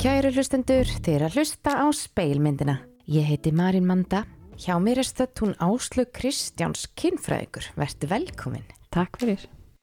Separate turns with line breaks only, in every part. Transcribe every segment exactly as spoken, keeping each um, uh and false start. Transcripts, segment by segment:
Kæru hlustendur, þið eru að hlusta á Speilmyndina. Ég heiti Marín Manda. Hjá mér er stödd hún Áslaug Kristjáns kynfræðingur. Vertu velkomin.
Takk fyrir.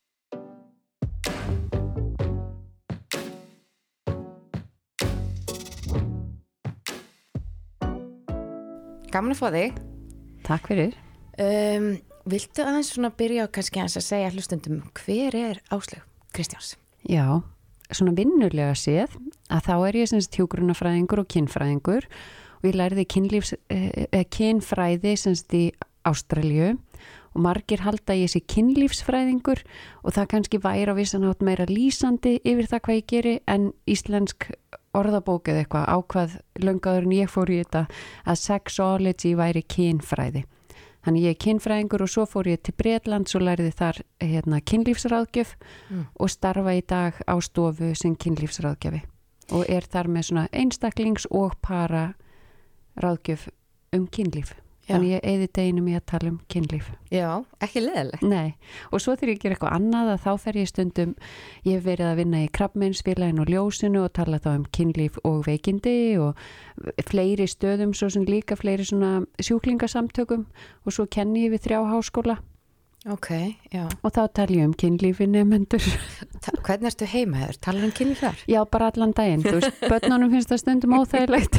Gaman að fá þig.
Takk fyrir.
Um, viltu aðeins svona byrja á kannski aðeins að segja hlustendum hver er Áslaug Kristjáns?
Já, svona vinnulega séð að þá er ég sem sagt hjúkrunarfræðingur og kynfræðingur og ég lærði kynlífs, eh, kynfræði sem sagt í Ástralíu og margir halda ég sé kynlífsfræðingur og það kannski væri á vissan hátt meira lýsandi yfir það hvað ég geri en íslensk orðabók eða eitthvað ákvað löngaður en ég fór í þetta að sexology væri kynfræði. Þannig ég er kynfræðingur og svo fór ég til Bretlands og lærði þar hérna, kynlífsráðgjöf mm. og starfa í dag á stofu sem kynlífsráðgjöfi og er þar með svona einstaklings- og para ráðgjöf um kynlíf. Já. Þannig ég eyði deginum í að tala um kynlíf.
Já, ekki leiðilegt.
Nei, og svo þegar ég ger eitthvað annað að þá fer ég stundum, ég hef verið að vinna í Krabbameinsfélaginu og Ljósinu og tala þá um kynlíf og veikindi og fleiri stöðum, svo sem líka fleiri svona sjúklingasamtökum og svo kenni ég við þrjá háskóla.
Ok, já.
Og þá tala ég um kynlífi nemendur.
Hvernig ertu heima þér? Talar um kynlíf þar?
Já, bara allan daginn. Þú veist, börnunum finnst það stundum óþægilegt.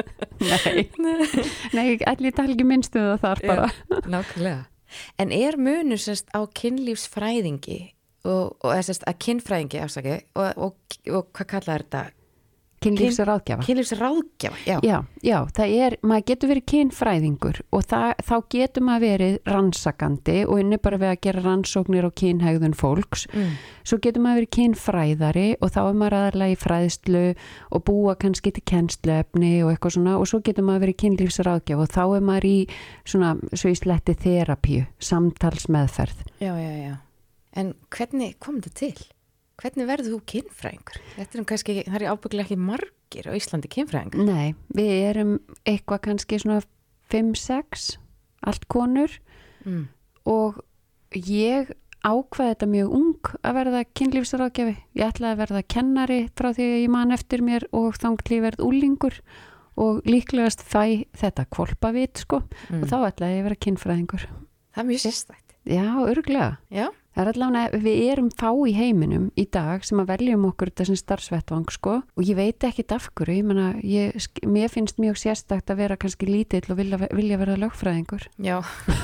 Nei, nei, allir tala ekki minnstu það þar bara.
Já, nákvæmlega. En er munur sérst á kynlífsfræðingi og, og sérst að kynfræðingi ásaki og, og, og hvað kallar þetta?
Kynlífsráðgjafa.
Kynlífsráðgjafa, já.
Já, já, það er, maður getur verið kynfræðingur og það, þá getur maður verið rannsakandi og inni bara við að gera rannsóknir á kynhegðun fólks. Mm. Svo getur maður verið kynfræðari og þá er maður aðalega í fræðslu og búa kannski til kennsluefni og eitthvað svona og svo getur maður verið kynlífsráðgjafa og þá er maður í svona, svo í sletti þerapíu, samtalsmeðferð.
Já, já, já. En hvernig kom þetta til? Hvernig verður þú kynfræðingur? Þetta er kannski, það er ábyggilega ekki margir á Íslandi kynfræðingur.
Nei, við erum eitthvað kannski svona fimm sex, allt konur mm. og ég ákvaði þetta mjög ung að verða kynlífsráðgjafi. Ég ætlaði að verða kennari frá því að ég man eftir mér og þangli verð úlingur og líklegast fæ þetta hvolpavit sko mm. og þá ætlaði ég að vera kynfræðingur.
Það er mjög sérstætt.
Já, örugglega. Já. Það er allavega, við erum fá í heiminum í dag sem að veljum okkur þetta sem starfsvettvang sko og ég veit ekkit af hverju, ég meina, ég, mér finnst mjög sérstakt að vera kannski lítill og vilja, vilja verða lögfræðingur. Já.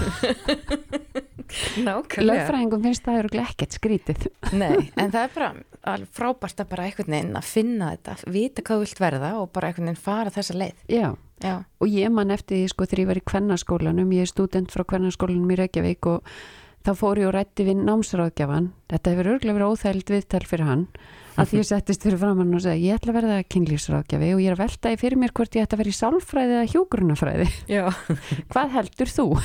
Nákvæmlega. Lögfræðingum finnst það örugglega ekkert skrítið.
Nei, en það er bara frábært að bara einhvern veginn að finna þetta, vita hvað þú vilt verða og bara einhvern veginn fara þessa leið.
Já. Já. Og ég man eftir því sko þegar ég var í kvennaskólanum, ég er stúdent frá kvennaskólanum í Reykjavík og þá fór ég og rætti við námsráðgjafan. Þetta hefur örugglega verið óþægilegt viðtal fyrir hann að því ég settist fyrir framan og segi ég ætla að verða kynlífsráðgjafi og ég er að velta í fyrir mér hvort ég ætla að vera í sálfræði eða hjúkrunarfræði. Já. Hvað heldur þú?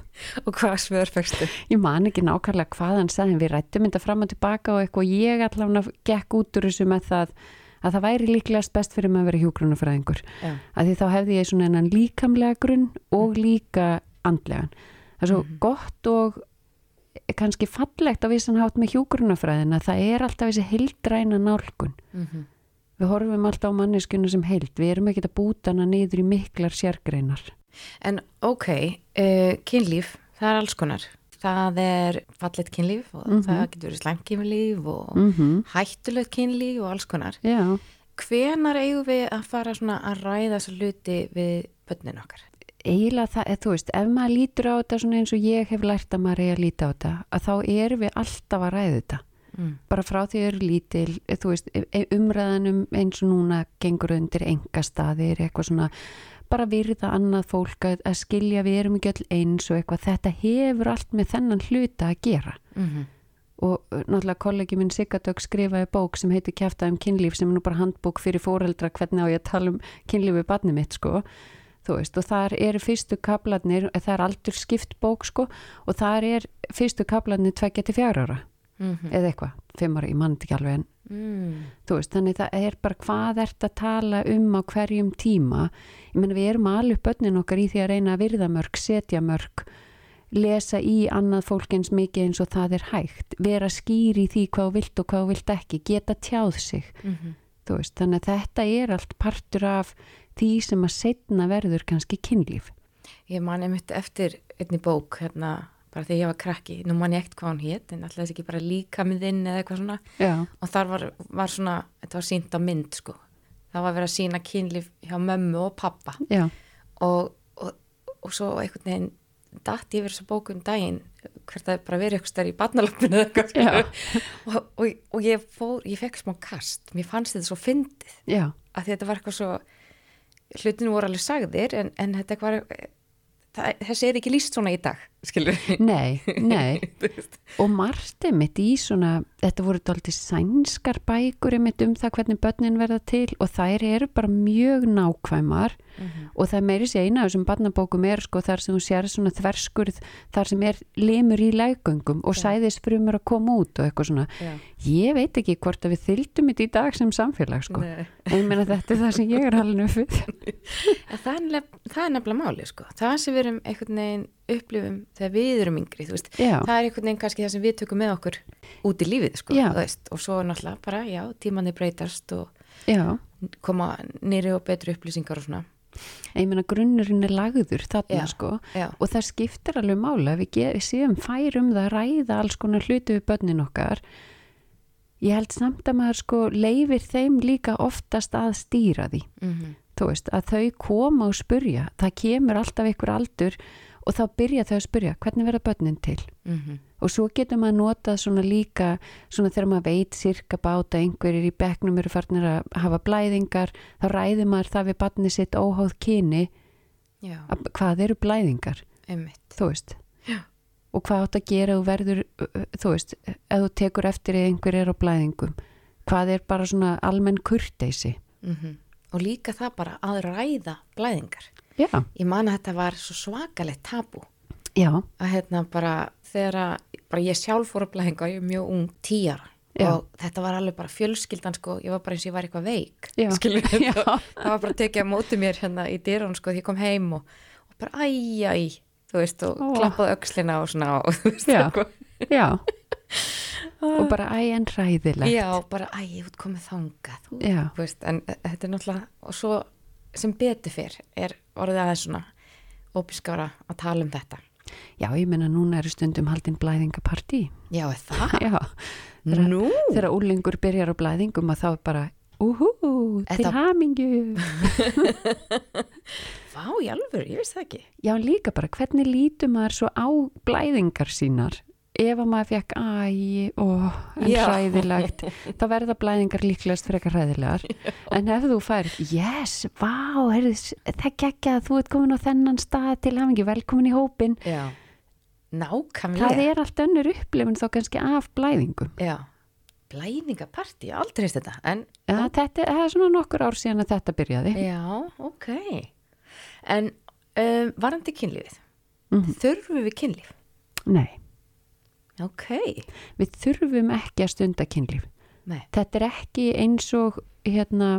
Og hvað svör fékkstu?
Ég man ekki nákvæmlega hvað hann sagði, við rættum þetta fram og tilbaka og eitthvað ég allavega gekk út úr þessu með það að það væri líklegast best fyrir mig að vera hjúkrunarfræðingur. Já. Að því þá hefði ég svona enn líkamlega grunn og líka andlegan. Það er svo mm-hmm. gott og kannski fallegt á vissan hátt með hjúkrunarfræðina, það er alltaf þessi heildræna nálgun. Mm-hmm. Við horfum alltaf á manneskjuna sem heild, við erum ekki að búta hana niður í miklar sérgreinar.
En ok, uh, kynlíf, það er alls konar. Það er fallet kynlíf og mm-hmm. það getur verið slæmt kynlíf og mm-hmm. hættulegt kynlíf og alls konar. Já. Hvenær eigum við að fara svona að ræða þessa hluti við börnin okkar?
Eiginlega það, eða, þú veist, ef maður lítur á þetta svona eins og ég hef lært að maður eigi að líta á þetta, að þá erum við alltaf að ræða þetta. Mm. Bara frá því að eru lítil, þú veist, umræðanum eins og núna gengur undir engastaðir, eitthvað svona, bara virða annað fólk að, að skilja við erum ekki öll eins og eitthvað, þetta hefur allt með þennan hluta að gera. Mm-hmm. Og náttúrulega kollegi minn Sigardögg skrifaði bók sem heitir Kjafta um kynlíf sem er nú bara handbók fyrir foreldra hvernig á ég að tala um kynlíf við barnið mitt sko. Þú veist, og þar eru fyrstu kaflarnir, það er aldur skipt bók sko og þar er fyrstu kaflarnir tveggja til fjögurra ára mm-hmm. eða eitthvað, fimm ára, ég man ekki alveg en mm. þú veist, þannig það er bara hvað ert að tala um á hverjum tíma, ég meina við erum alveg börnin okkar í því að reyna að virða mörk, setja mörk, lesa í annað fólk eins mikið eins og það er hægt, vera skýr í því hvað þú vilt og hvað þú vilt ekki, geta tjáð sig. Mm-hmm. þú veist, þannig að þetta er allt partur af því sem að seinna verður kannski kynlíf.
Ég man einmitt eftir einni bók hérna, bara þegar ég var krakki, nú man ég ekkert hvað hún hét en alltaf þess ekki bara líkaminn eða eitthvað svona
Já.
Og þar var, var svona þetta var sýnt á mynd sko það var verið að sýna kynlíf hjá mömmu og pappa og, og, og svo einhvern veginn datt yfir þessu bóku um daginn hvert að bara verið eitthvað stær í barnalappinu eða eitthvað og, og, og ég fór, ég fekk smá kast mér fannst þetta svo fyndið
Já.
að þetta var eitthvað svo hlutinu voru alveg sagðir en, en þetta var það, þessi er ekki lýst svona í dag skilur
Nei, nei og margt einmitt í svona þetta voru dálítið sænskar bækur einmitt um það hvernig börnin verða til og þær eru bara mjög nákvæmar mm-hmm. og það meiri sér eina af þessum barnabókum er sko þar sem þú sér svona þverskurð þar sem er limur í leggöngum og ja. Sæðisfrumur að koma út og eitthvað svona ja. Ég veit ekki hvort að við þyldum þetta í dag sem samfélag sko en ég meina þetta er það sem ég er halin upp við
það er nefnilega, nefnilega máli sko það sem við erum einhvern veginn upplifum þegar við erum yngri, þú veist
já.
Það er einhvern veginn kannski það sem við tökum með okkur út í lífið, sko, þú veist og svo náttúrulega bara, já, tímanni breytast og
já.
Koma nýri og betri upplýsingar og svona
Ég meina grunnurinn er lagður þarna,
já.
Sko
já.
Og það skiptir alveg mála við, við séum færum það að ræða alls konar hluti við börnin okkar Ég held samt að maður sko leifir þeim líka oftast að stýra því
mm-hmm.
þú veist, að þau koma og spurja það kemur alltaf einhver aldur og þá byrja þau að spurja, hvernig verða börnin til?
Mm-hmm.
Og svo getur maður notað svona líka, svona þegar maður veit sirka báta einhverjir í bekknum eru farnir að hafa blæðingar, þá ræðir maður það við barnið sitt óháð kyni, að, hvað eru blæðingar?
Einmitt.
Þú veist.
Já.
Og hvað átt að gera þú verður, þú veist, ef þú tekur eftir að einhver er á blæðingum, hvað er bara svona almenn kurteisi?
Mm-hmm. Og líka það bara að ræða blæðingar.
Já.
Ég man að þetta var svo svakalegt tabú.
Já.
Að hérna bara þegar að, bara ég sjálf fór að blæðinga, ég er mjög ung tíu ára
Já.
Og þetta var alveg bara fjölskyldan sko, ég var bara eins og ég var eitthvað veik.
Já.
Skilur,
Já.
það, það var bara að tekja á móti mér hérna í dyrun sko, því ég kom heim og, og bara æj, æj, þú veist, og
Ó.
klappaði öxlina og svona og þú veist
Já.
eitthvað.
Já. Og bara æj en hræðilegt.
Já, bara æj, ég út komið þangað, þú,
Já.
þú veist, en þetta er náttúrulega, og svo sem betur fyrr er orðið aðeins svona ópiskára að tala um þetta.
Já, ég meina núna eru stundum haldin blæðingapartí.
Já, er það?
Já. Þegar,
Nú?
þegar úlingur byrjar á blæðingum að þá er bara, úhú, til
Þetta-
hamingju.
Vá, í alvöru, ég veist það ekki.
Já, líka bara, hvernig lítur maður svo á blæðingar sínar? Ef að maður fekk, æ, ó, en
Já.
hræðilegt, þá verða blæðingar líklegast frekar hræðilegar. En ef þú fær, yes, vá, heyrðu, það gekkja að þú ert komin á þennan stað til hamingju, velkomin í hópinn.
Já. Nákvæmlega.
Það er allt önnur upplifun þá kannski af blæðingum.
Já. Blæðingapartí, ég aldrei veist þetta. En,
Ja, þetta það er svona nokkur ár síðan að þetta byrjaði.
já, ok. En um, varandi kynlífið,
Mhm.
þurfum við kynlíf?
Nei,
Ok.
við þurfum ekki að stunda kynlíf.
Nei.
Þetta er ekki eins og hérna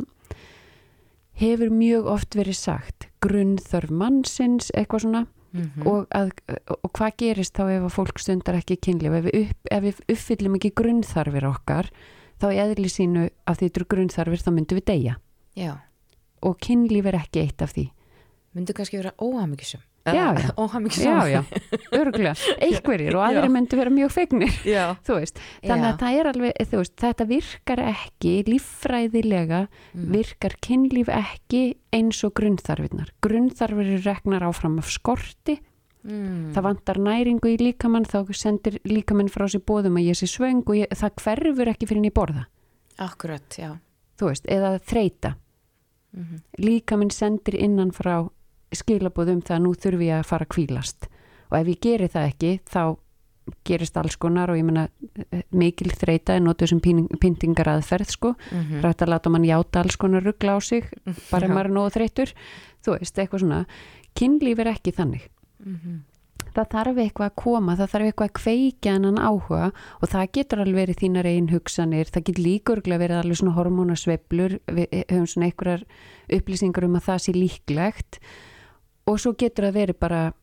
hefur mjög oft verið sagt grunnþörf mannsins, eitthvað svona
Mm-hmm.
og, að, og hvað gerist þá ef að fólk stundar ekki kynlíf ef við, upp, ef við uppfyllum ekki grunnþarfir okkar þá í eðli sínu að því þetta eru grunnþarfir þá myndum við deyja
Já.
og kynlíf er ekki eitt af því.
Myndu kannski vera óhamingjussum.
Já, já.
Óhamingjussum.
Já, já, örgulega, einhverjir og aðri
Já.
myndu vera mjög fegnir.
Já.
Þú veist, þannig
Já.
að það er alveg, þú veist, þetta virkar ekki líffræðilega,
Mm.
virkar kynlíf ekki eins og grunnþarfinnar. Grunnþarfir eru reknar áfram af skorti,
Mm.
það vantar næringu í líkamann, þá sendir líkamann frá sér boðum að ég sé svöng og ég, það hverfur ekki fyrir en ég borða.
Akkurat, já.
Þú veist, eða þreita.
Mm-hmm.
Líkamann sendir innan frá skilabóðum það að nú þurfi ég að fara að hvílast og ef ég geri það ekki þá gerist alls konar og ég meina mikil þreita er notuð sem pyntingar aðferð sko,
Mm-hmm.
rætt að láta mann játa alls konar rugla á sig bara
Já.
maður er nógu þreyttur, þú veist, eitthvað svona kynlíf er ekki þannig
Mm-hmm.
það þarf eitthvað að koma, það þarf eitthvað að kveikja hennan áhuga og það getur alveg verið þínar eigin hugsanir, það getur líka örugglega verið alveg svona hormónasveiflur, við höfum svona einhverjar upplýsingar um að það sé líklegt og svo getur það verið bara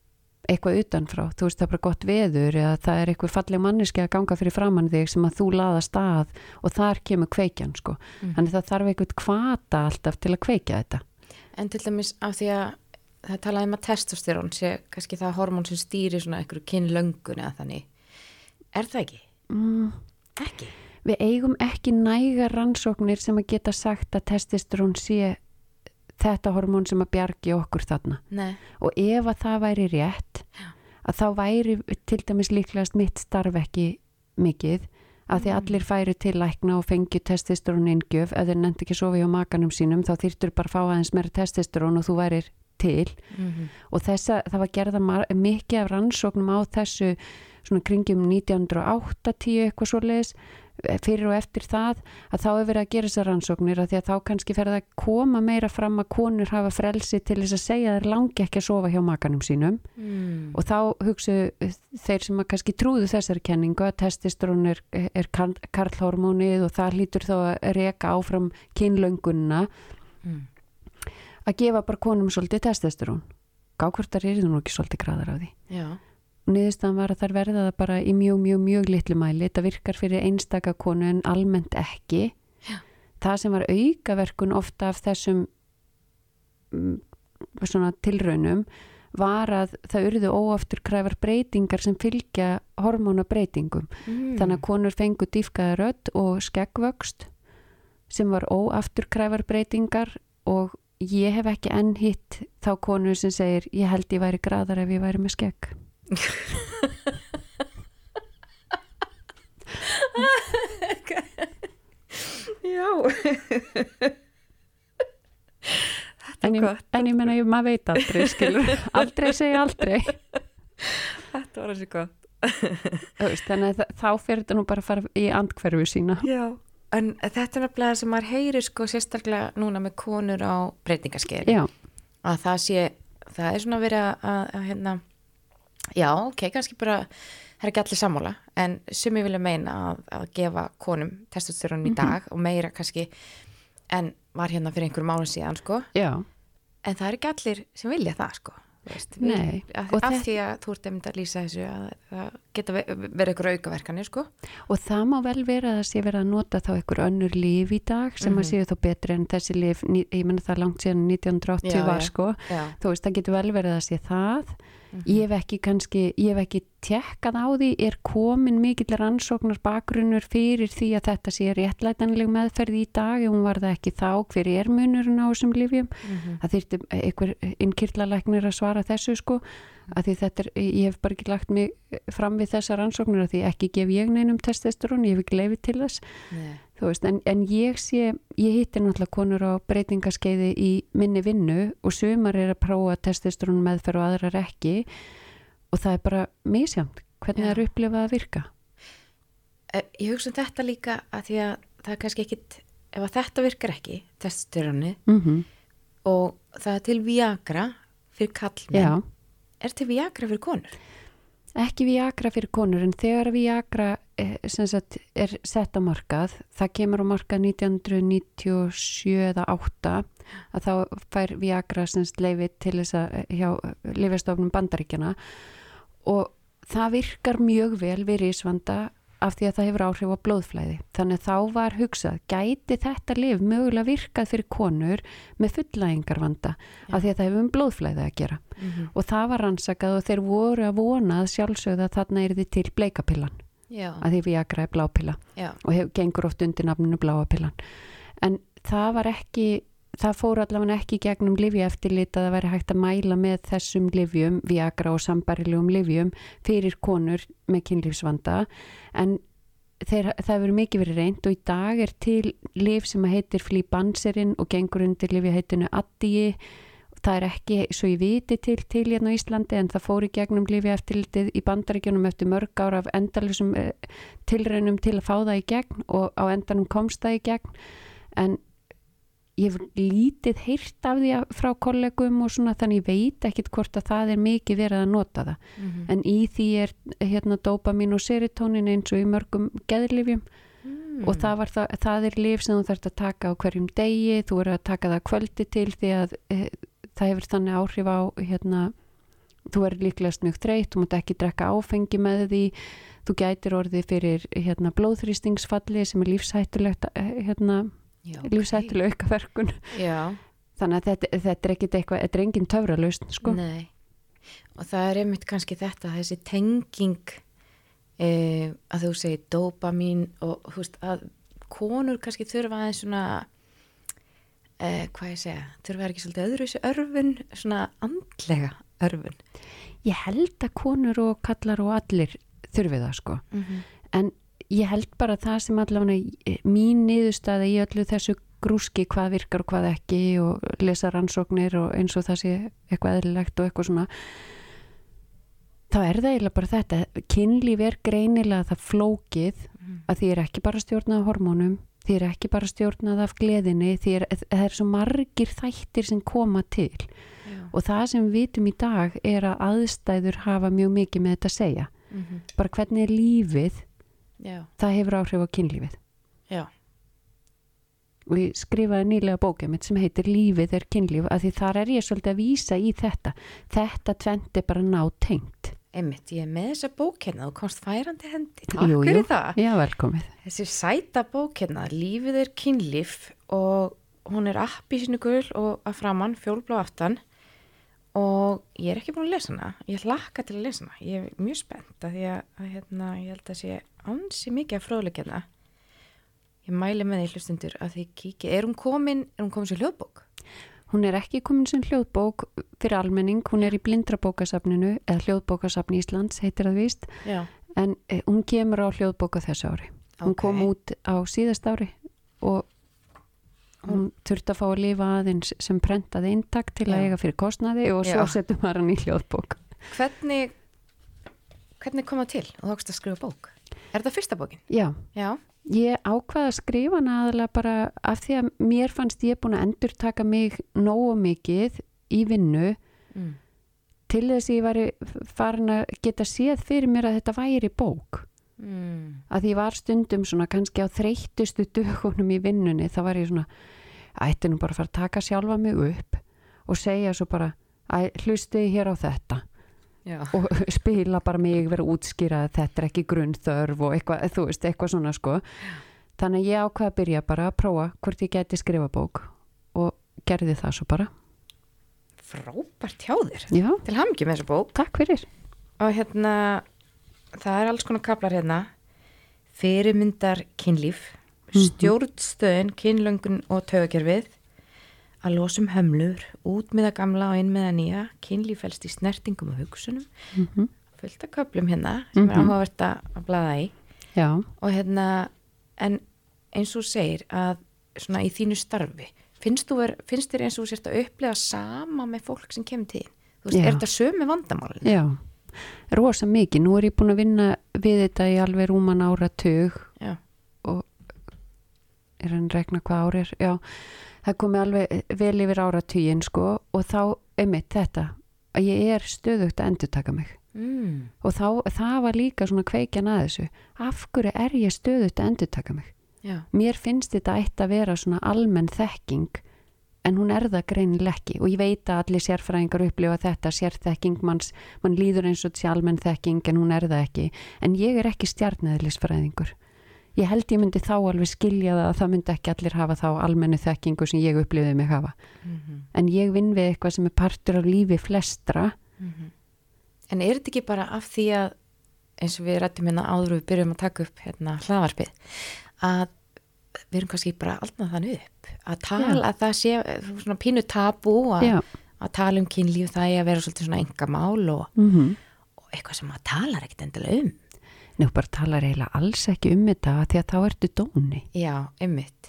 eitthvað utanfrá, þú veist það er bara gott veður eða það er eitthvað falleg manneski að ganga fyrir framann þig sem að þú laðast að og þar kemur kveikjan sko mm. þannig það þarf eitthvað hvata alltaf til að kveikja þetta.
En til dæmis af því að það talaði um að testosterón sé kannski það hormón sem stýrir svona einhverju kynlöngun eða þannig, er það ekki?
Mm.
Ekki?
Við eigum ekki nægar rannsóknir sem að geta sagt að testosterón sé þetta hormón sem að bjargi okkur þarna.
Nei.
Og ef að það væri rétt
Já.
Að þá væri til dæmis líklegast mitt starf ekki mikið að því allir færu til lækna og fengju testosterón inngjöf, ef þeir nefndi ekki sofa hjá makanum sínum þá þyrftur bara að fá aðeins meira testosterón og þú værir til
mm-hmm.
og þessa, það var gerða mikið af rannsóknum á þessu svona kringum nítján hundruð áttatíu eitthvað svoleiðis fyrir og eftir það að þá er verið að gera þessar rannsóknir að því að þá kannski fer það að koma meira fram að konur hafa frelsi til þess að segja að þeir langi ekki að sofa hjá makanum sínum
mm.
og þá hugsu þeir sem að kannski trúðu þessari kenningu að testosterón er, er karlhormónið og það hlýtur þá að reka áfram kynlöngunna
mm.
að gefa bara konum svolítið testosterón gákvörtar er það nú ekki svolítið graðar á því.
Já.
Og niðurstaðan var að þær verða það bara í mjög, mjög, mjög litlu mæli. Þetta virkar fyrir einstaka konu en almennt ekki.
Já.
Það sem var aukaverkun ofta af þessum svona tilraunum var að það urðu óafturkræfar breytingar sem fylgja hormónabreitingum.
Mm.
Þannig að konur fengu dýfkaða rödd og skeggvöxt sem var óafturkræfar breytingar og ég hef ekki enn hitt þá konu sem segir ég held ég væri graðar ef ég væri með skegg.
Já
en ég, en ég menna ég maður veit aldrei skilur, aldrei segja aldrei
þetta var þessi gott
veist, þannig að þá fyrir þetta nú bara að fara í andhverfu sína.
Já, en þetta er nefnilega sem maður heyrir sko sérstaklega núna með konur á breytingaskeiði að það sé, það er svona verið að, að hérna já, ok, kannski bara það er ekki allir sammála, en sumi vilja meina að, að gefa konum testosterón í dag mm-hmm. og meira kannski en var hérna fyrir einhverjum árum síðan sko.
Já.
En það er ekki allir sem vilja það sko. Veist,
Nei.
Af, af því að þú ert einmitt að lýsa þessu að það geta verið einhver aukaverkanir sko.
Og það má vel vera að það sé verið að nota þá einhver önnur lyf í dag sem mm-hmm. að séu þá betri en þessi lyf, ég menna það langt síðan nítján hundruð áttatíu já, var sko.
Já.
Þú veist, það getur vel verið að sé það. Mm-hmm. Ég hef ekki kannski, ég hef ekki tekkað á því, er komin mikill rannsóknar bakgrunnur fyrir því að þetta sé réttlætanleg meðferð í dag, ef hún var það ekki þá, hver er munurinn á þessum lyfjum? Mm-hmm. Það þyrfti einhver innkirtlalæknir að svara þessu sko, að því þetta er, ég hef bara ekki lagt mig fram við þessa rannsóknir að því ekki gef ég neinum testosterón, ég hef ekki leyfi til þess.
Nei.
Þú veist, en, en ég sé, ég hitti náttúrulega konur á breytingaskeiði í minni vinnu og sumar er að prófa testosterón meðferð og aðrar ekki og það er bara misjæmt hvernig það er upplifað að virka.
Ég hugsa um þetta líka að því að það er kannski ekkit, ef að þetta virkar ekki, testosterónið
mm-hmm.
og það er til Viagra fyrir kallmenn,
Já.
Er til Viagra fyrir konur?
Ekki Viagra fyrir konur, en þegar Viagra eh, sem sagt, er sett á markað, það kemur á markað nítján hundruð níutíu og sjö eða átta að þá fær Viagra sem sagt leyfi til þess að hjá Lyfjastofnun Bandaríkjanna og það virkar mjög vel við risvanda af því að það hefur áhrif á blóðflæði. Þannig að þá var hugsað, gæti þetta lyf mögulega virkað fyrir konur með fullnægingarvanda af því að það hefur um blóðflæði að gera. Mm-hmm. Og það var rannsakað og þeir voru að vona að sjálfsögða að þarna er þið til bleikapillan. Já. Að því Viagra er blápilla. Já. Og hef, gengur oft undir nafninu bláapillan. En það var ekki, það fór allavega ekki gegnum lyfjaeftirlit að það væri hægt að mæla með þessum lyfjum, Viagra og sambærilegum lyfjum fyrir konur með kynlífsvanda en þeir, það hefur mikið verið reynt og í dag er til lyf sem heitir Flibanserin og gengur undir lyfjaheitinu Addi. Það er ekki, svo ég viti til til hérna á Íslandi en það fór í gegnum lyfjaeftirlitið í Bandaríkjunum eftir mörg ára af endalausum eh, tilraunum til að fá það í gegn og á endanum komst það í gegn en ég hef lítið heyrt af því frá kollegum og svona þannig ég veit ekkit hvort að það er mikið verið að nota það. Mm-hmm. En í því er hérna dópamin og serotonin eins og í mörgum geðlyfjum mm. og það, var það, það er lyf sem þú þarft að taka á hverjum degi, þú er að taka það kvöldi til því að e, það hefur þannig áhrif á hérna þú er líklegast mjög þreytt, þú mátt ekki drekka áfengi með því, þú gætir orðið fyrir hérna, blóðþrýstingsfalli sem er lífshættulegt hérna, Já, okay. lífshættuleg aukaverkun þannig að þetta, þetta er ekkit eitthvað, þetta er engin töfralausn sko.
Nei, og það er einmitt kannski þetta, þessi tenging eh, að þú segir dópamín og þú veist að konur kannski þurfa aðeins svona eh, hvað ég segja, þurfa ekki svolítið öðru þessu örfun, svona andlega örfun.
Ég held að konur og kallar og allir þurfi það sko, mm-hmm. en ég held bara það sem allavega mín niðurstaða í öllu þessu grúski hvað virkar og hvað ekki og lesa rannsóknir og eins og það sé eitthvað eðlilegt og eitthvað svona þá er það eiginlega bara þetta, kynlíf er greinilega það flókið mm. að því er ekki bara stjórnað af hormónum, því er ekki bara stjórnað af gleðinni, því er, það er svo margir þættir sem koma til Já. Og það sem við vitum í dag er að aðstæður hafa mjög mikið með þetta að segja mm-hmm. bara hvernig er lífið Já. Það hefur áhrif á kynlífið
Já.
Og ég skrifaði nýlega bókið mitt sem heitir Lífið er kynlíf, af því þar er ég svolítið að vísa í þetta þetta tvent er bara nátengt
Einmitt, ég er með þessa bók hérna og komst færandi hendi, takk jú, fyrir jú. Það
Já, velkomið
Þessi sæta bók hérna, Lífið er kynlíf og hún er appelsínugul og að framann fjólblá aftan og ég er ekki búin að lesa hana, ég hlakka til að lesa hana, ég er mjög spennt að því að, að hérna, ég held að sé ansi mikið af fróðleik hérna. Ég mæli með því hlustundur að því kíkja, er hún komin, er hún komin sem hljóðbók?
Hún er ekki komin sem hljóðbók fyrir almenning, hún er í Blindrabókasafninu eða Hljóðbókasafni Íslands heitir það víst, Já. En eh, hún kemur á hljóðbóka þessu ári. Hún okay. kom út á síðast ári og hún þurfti að fá að lifa aðeins sem prentaði eintak til Já. Að eiga fyrir kostnaði og svo settum maður hann í hljóðbók.
Hvernig, hvernig kom það til og þú ákst að skrifa bók? Er þetta fyrsta bókin?
Já.
Já.
Ég ákvaði að skrifa hana aðalega bara af því að mér fannst ég búin að endurtaka mig nógu mikið í vinnu mm. til þess að ég væri farin að geta séð fyrir mér að þetta væri bók. Mm. Að ég var stundum svona kannski á þreyttustu dögunum í vinnunni þá var ég svona ætti nú bara að fara að taka sjálfa mig upp og segja svo bara hlusti hér á þetta Já. Og spila bara mig vera útskýra að þetta er ekki grunnþörf og eitthvað, þú veist, eitthvað svona sko þannig að ég ákvað að byrja bara að prófa hvort ég geti skrifa bók og gerði það svo bara
Frábært hjá þér
Já.
Til hamingju með þessu bók
Takk fyrir
og hérna það er alls konar kaplar hérna fyrirmyndar kynlíf mm-hmm. stjórnstöðin, kynlöngun og taugakerfið að losum hömlur, út með að gamla og inn með að nýja, kynlíf felst í snertingum og hugsunum, mm-hmm. fullt af köflum hérna sem mm-hmm. er áhugavert að blaða í
Já.
Og hérna en eins og segir að svona í þínu starfi finnst, ver, finnst þér eins og þú sért að upplega sama með fólk sem kemur til þú veist, Já. Er þetta sömu vandamálin?
Já rosa mikið, nú er ég búin að vinna við þetta í alveg rúman áratug
Já.
Og er hann regna hvað ári er já, það komi alveg vel yfir áratugin sko og þá einmitt þetta að ég er stöðugt að endurtaka mig mm. og þá, það var líka svona kveikjan að þessu af hverju er ég stöðugt að endurtaka mig
Já.
Mér finnst þetta ætti að vera svona almenn þekking en hún er það greinilega ekki og ég veit að allir sérfræðingar upplifa þetta sérþekking, manns, mann líður eins og þessi almenn þekking en hún er það ekki en ég er ekki stjarneðlisfræðingur ég held ég myndi þá alveg skilja það að það myndi ekki allir hafa þá almennu þekkingu sem ég upplifiði mig hafa mm-hmm. en ég vinn við eitthvað sem er partur af lífi flestra
mm-hmm. En er þetta ekki bara af því að eins og við rættum hérna áður við byrjum að taka upp hérna hlaðvarpið að við erum kannski bara alltaf þannig upp að tala Já. Að það sé svona pínu tabú að, að tala um kynlíf það er að vera svolítið svona engamál og,
mm-hmm.
og eitthvað sem maður talar ekkert endilega um
Nú bara talar eiginlega alls ekki um þetta því að þá ertu dóni
Já, einmitt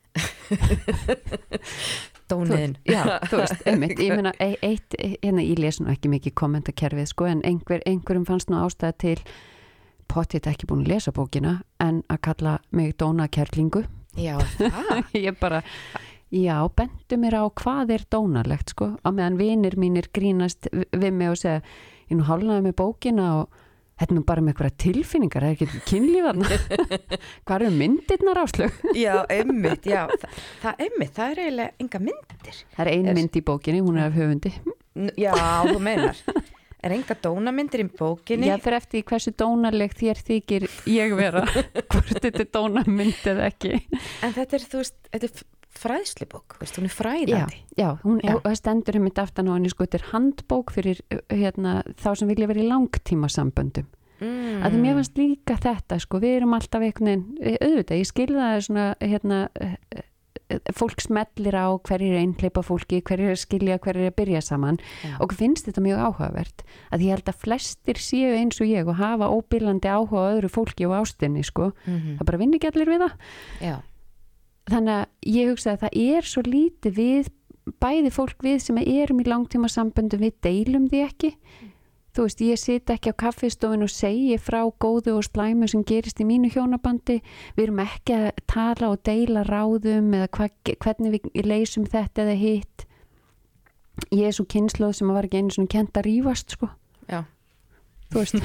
Dóniðin
Já, þú veist, einmitt Ég meina, eitt, hérna ég les nú ekki mikið kommentakerfið sko en einhver, einhverjum fannst nú ástæða til potið ekki búin að lesa bókina en að kalla mig dónakerlingu
Já, það
Ég bara, já, bentu mér á hvað er dónalegt sko á meðan vinir mínir grínast við mig og segja ég nú hálnaði með bókina og þetta er nú bara með eitthvað tilfinningar það er ekki kynlífarna hvað eru myndirnar Áslaug?
Já, einmitt, já, það, það einmitt það er eiginlega enga myndir
Það er ein mynd í bókinni, hún er af höfundi
Já, þú meinar Er enga dónamyndir í bókinni?
Já, fyrir eftir hversu dónaleg þér þykir ég vera, hvort þetta er dónamynd eða ekki.
En þetta er, þú veist, þetta er fræðslubók, veist, hún er fræðandi.
Já, já, hún já. stendur um þetta aftan á henni, sko, þetta er handbók fyrir hérna, þá sem vilja vera í langtíma samböndum. Mm. Að því mér fannst líka þetta, sko, við erum alltaf einhvern veginn, auðvitað, ég skilði það svona, hérna, fólk smellir á hverjir er einhleipa fólki, hverjir er að skilja, hverjir er að byrja saman ja. Og finnst þetta mjög áhugavert að ég held að flestir séu eins og ég og hafa óbillandi áhuga á öðru fólki og ástinni, sko, mm-hmm. það bara vinni ekki allir við það. Já. Þannig að ég hugsa að það er svo lítið við, bæði fólk við sem erum í langtíma samböndum, við deilum því ekki. Þú veist, ég sit ekki á kaffistofun og segi frá góðu og slæmu sem gerist í mínu hjónabandi. Við erum ekki að tala og deila ráðum eða hva, hvernig við leysum þetta eða hitt. Ég er svo kynslóð sem var ekki einu svona kent að rífast, sko. Já. Þú veist.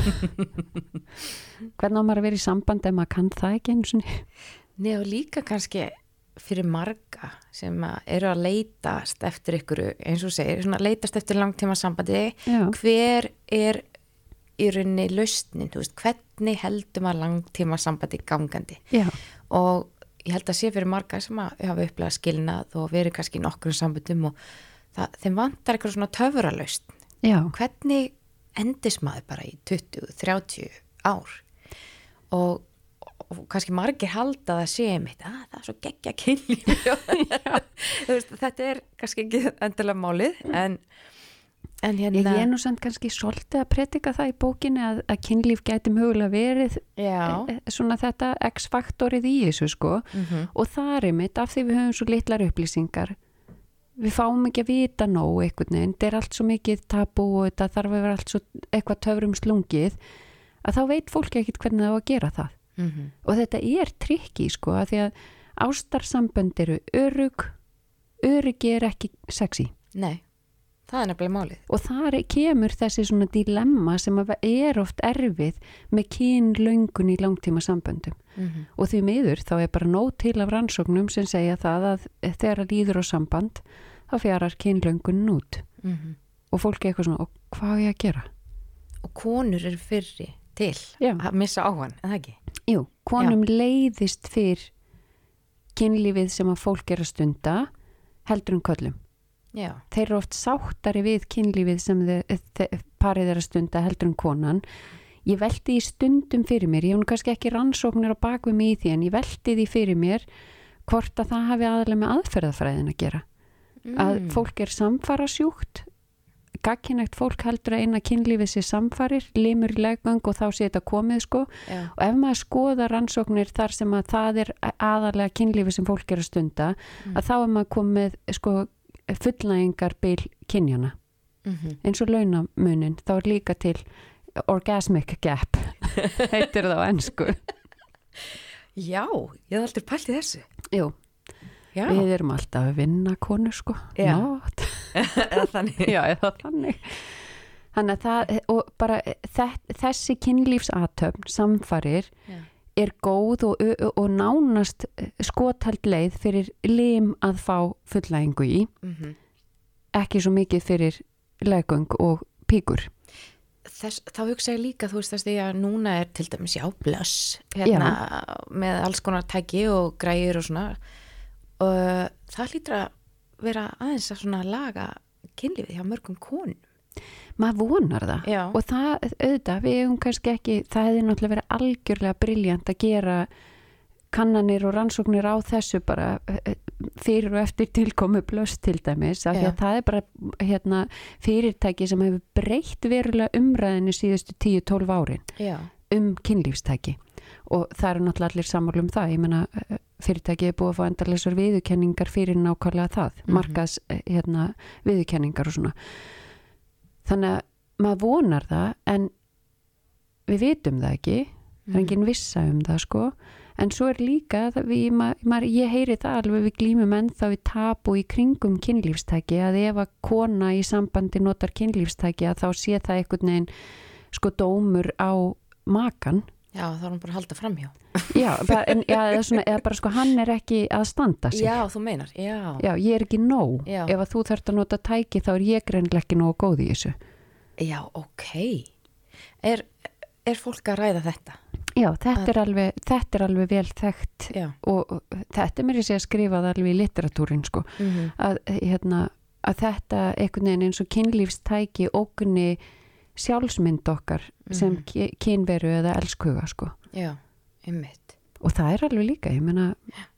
Hvernig á maður að vera í sambandi ef maður kann það ekki einu svona?
Nei, og líka kannski fyrir marga sem eru að leitast eftir ykkur, eins og segir, svona leitast eftir langtíma sambandi. Já. Hver er í rauninni lausnin, þú veist, hvernig heldur maður langtíma sambandi gangandi? Já. Og ég held að sé fyrir marga sem að hafa upplegað skilnað og verið kannski í nokkrum sambandum og það, þeim vantar eitthvað svona töfralausn. Já. Hvernig endist maður bara í tuttugu, þrjátíu ár? Og og kannski margir halda það sé mitt að það er svo geggja kynlíf. Þetta er kannski ekki endilega málið en, en hérna
ég er nú samt kannski svolítið að predika það í bókinni að, að kynlíf gæti mögulega verið e, svona þetta X-faktorið í þessu, sko. Mm-hmm. Og það er mitt af því við höfum svo litlar upplýsingar, við fáum ekki að vita nóg einhvern veginn, þetta er allt svo mikið tabú og þetta þarf að vera allt svo eitthvað töfrum slungið að þá veit fólki ekkit hvernig það á að gera það. Mm-hmm. Og þetta er trikki, sko, að því að ástarsambönd eru örug, örugi er ekki sexy.
Nei, það er nefnilega málið.
Og þar kemur þessi svona dilemma sem er oft erfið með kynlöngun í langtíma samböndum. Mm-hmm. Og því miður þá er bara nóg til af rannsóknum sem segja það að þegar það líður á samband þá fjarar kynlöngun út. Mm-hmm. Og fólk er eitthvað svona, og hvað er ég að gera?
Og konur eru fyrri til Já. Að missa áhugan, en það ekki?
Jú, konum Já. Leiðist fyrr kynlífið sem að fólk er að stunda heldur um köllum. Já. Þeir eru oft sáttari við kynlífið sem þið, þið, parið er að stunda heldur um konan. Ég velti í stundum fyrir mér, ég hef nú kannski ekki rannsóknir á bakvið mig í því, en ég velti því fyrir mér hvort að það hafi aðalega með aðferðafræðin að gera. Mm. Að fólk er samfara sjúkt, gagnkynhneigt fólk heldur að eina kynlífið sér samfarir, limur í leggöng og þá sé þetta komið, sko. Já. Og ef maður skoða rannsóknir þar sem að það er aðalega kynlífið sem fólk er að stunda, mm. að þá er maður komið, sko, fullnægingarbil kynjana. Mm-hmm. Eins og launamunin, þá er líka til orgasmic gap, heitir það á ensku.
Já, ég hef aldrei pælt í þessu.
Jú. Já. Við erum alltaf að vinna konur, sko. Já.
Eða þannig.
Já, eða þannig. Þannig að það, og bara þessi kynlífsathöfn, samfarir, Já. Er góð og, og nánast skothald leið fyrir lim að fá fullnægingu í. Mm-hmm. Ekki svo mikið fyrir leggöng og píkur.
Þess, þá hugsa ég líka, þú veist þess því að núna er til dæmis já, blöss hérna, með alls konar tæki og græjur og svona. Og það hlýtur að vera aðeins að svona laga kynlífið hjá mörgum konum.
Maður vonar það. Já. Og það, auðvitað, við hefum kannski ekki, það hefði náttúrulega verið algjörlega brilljant að gera kannanir og rannsóknir á þessu bara fyrir og eftir tilkomu blöss til dæmis, af því að það er bara hérna, fyrirtæki sem hefur breytt verulega umræðinu síðustu tíu til tólf árin. Já. Um kynlífstæki. Og það eru náttúrulega allir sammála um það. Ég meina, fyrirtæki er búið að fá endalausar viðurkenningar fyrir nákvæmlega það. Mm-hmm. Markas hérna, viðurkenningar og svona. Þannig að maður vonar það, en við vitum það ekki. Það er enginn vissa um það, sko. En svo er líka, það, við, maður, ég heyri það alveg, við glímum ennþá í tabu í kringum kynlífstæki, að ef að kona í sambandi notar kynlífstæki, að þá sé það einhvern veginn, sko, dómur á makan.
Já, þá er hann bara að halda framhjá.
Já, bara, en, já eða, svona, eða bara sko hann er ekki að standa sig.
Já, þú meinar, já.
Já, ég er ekki nóg. Já. Ef að þú þarft að nota tæki þá er ég greinilega ekki nóg góð í þessu.
Já, ok. Er, er fólk að ræða þetta?
Já, þetta er alveg, þetta er alveg vel þekkt og, og þetta er mér að segja skrifað alveg í literatúrin sko, mm-hmm. að, hérna, að þetta einhvern veginn eins og kynlífstæki ógni sjálfsmynd okkar mm-hmm. sem kynveru eða elskuga sko.
Já, einmitt.
Og það er alveg líka, ég meina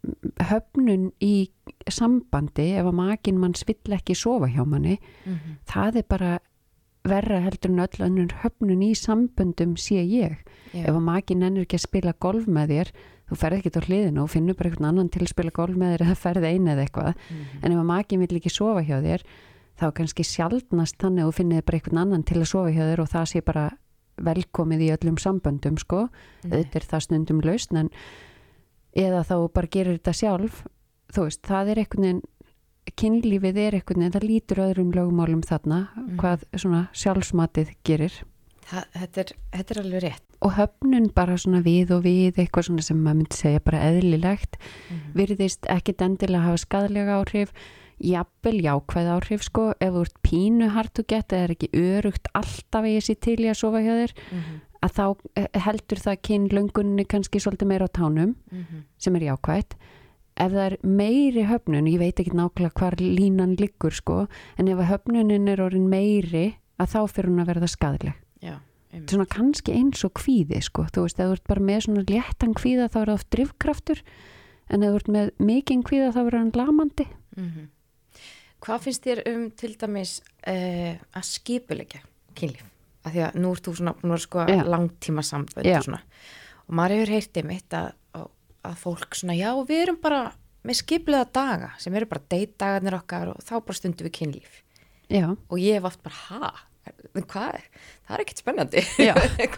höfnun í sambandi ef að makinn manns vill ekki sofa hjá manni, mm-hmm. það er bara verra heldur en öll önnur höfnun í samböndum sé ég. Já. Ef að makinn ennur ekki að spila golf með þér, þú ferð ekki á hliðinu og finnur bara einhvern annan til að spila golf með þér eða ferð einu eða eitthvað. Mm-hmm. En ef að makinn vill ekki sofa hjá þér, þá kannski sjaldnast þannig að þú finnir bara einhvern annan til að sofa hjá þér og það sé bara velkomið í öllum samböndum sko. Þetta er það stundum lausn en eða þá bara gerir þetta sjálf, þú veist, það er einhvern veginn kynlífið er einhvern veginn, það lítur öðrum lögmálum þarna, mm. hvað svona sjálfsmatið gerir.
Það, þetta, er, þetta er alveg rétt.
Og höfnun bara svona við og við, eitthvað svona sem maður myndi segja bara eðlilegt, mm. virðist ekkit endilega hafa skaðlega áhrif, jafnvel jákvæð áhrif sko, ef þú ert pínu hart og gett, eða er ekki örugt alltaf ég sé til í að sofa hjá þér, mm. að þá heldur það kynlöngunni kannski svolítið meira á tánum, mm. sem er jákvætt. Ef það er meiri höfnun, ég veit ekki nákvæmlega hvar línan liggur sko, en ef að höfnunin er orðin meiri, að þá fyrir hún að verða skaðleg.
Já,
einmitt. Svona kannski eins og kvíði sko, þú veist, ef þú ert bara með svona léttan kvíða þá er það oft drifkraftur, en ef þú ert með mikinn kvíða þá verður hann lamandi.
Mm-hmm. Hvað finnst þér um til dæmis uh, að skipuleggja kynlíf? Af því að nú ert þú svona, nú er sko ja. langtíma sambönd og svona, og maður hefur heyrt einmitt að að fólk svona, já, við erum bara með skipulega daga, sem eru bara date-dagarnir okkar og þá bara stundum við kynlíf.
Já.
Og ég hef oft bara, ha? Hvað er? Það er ekkert spennandi.
Já.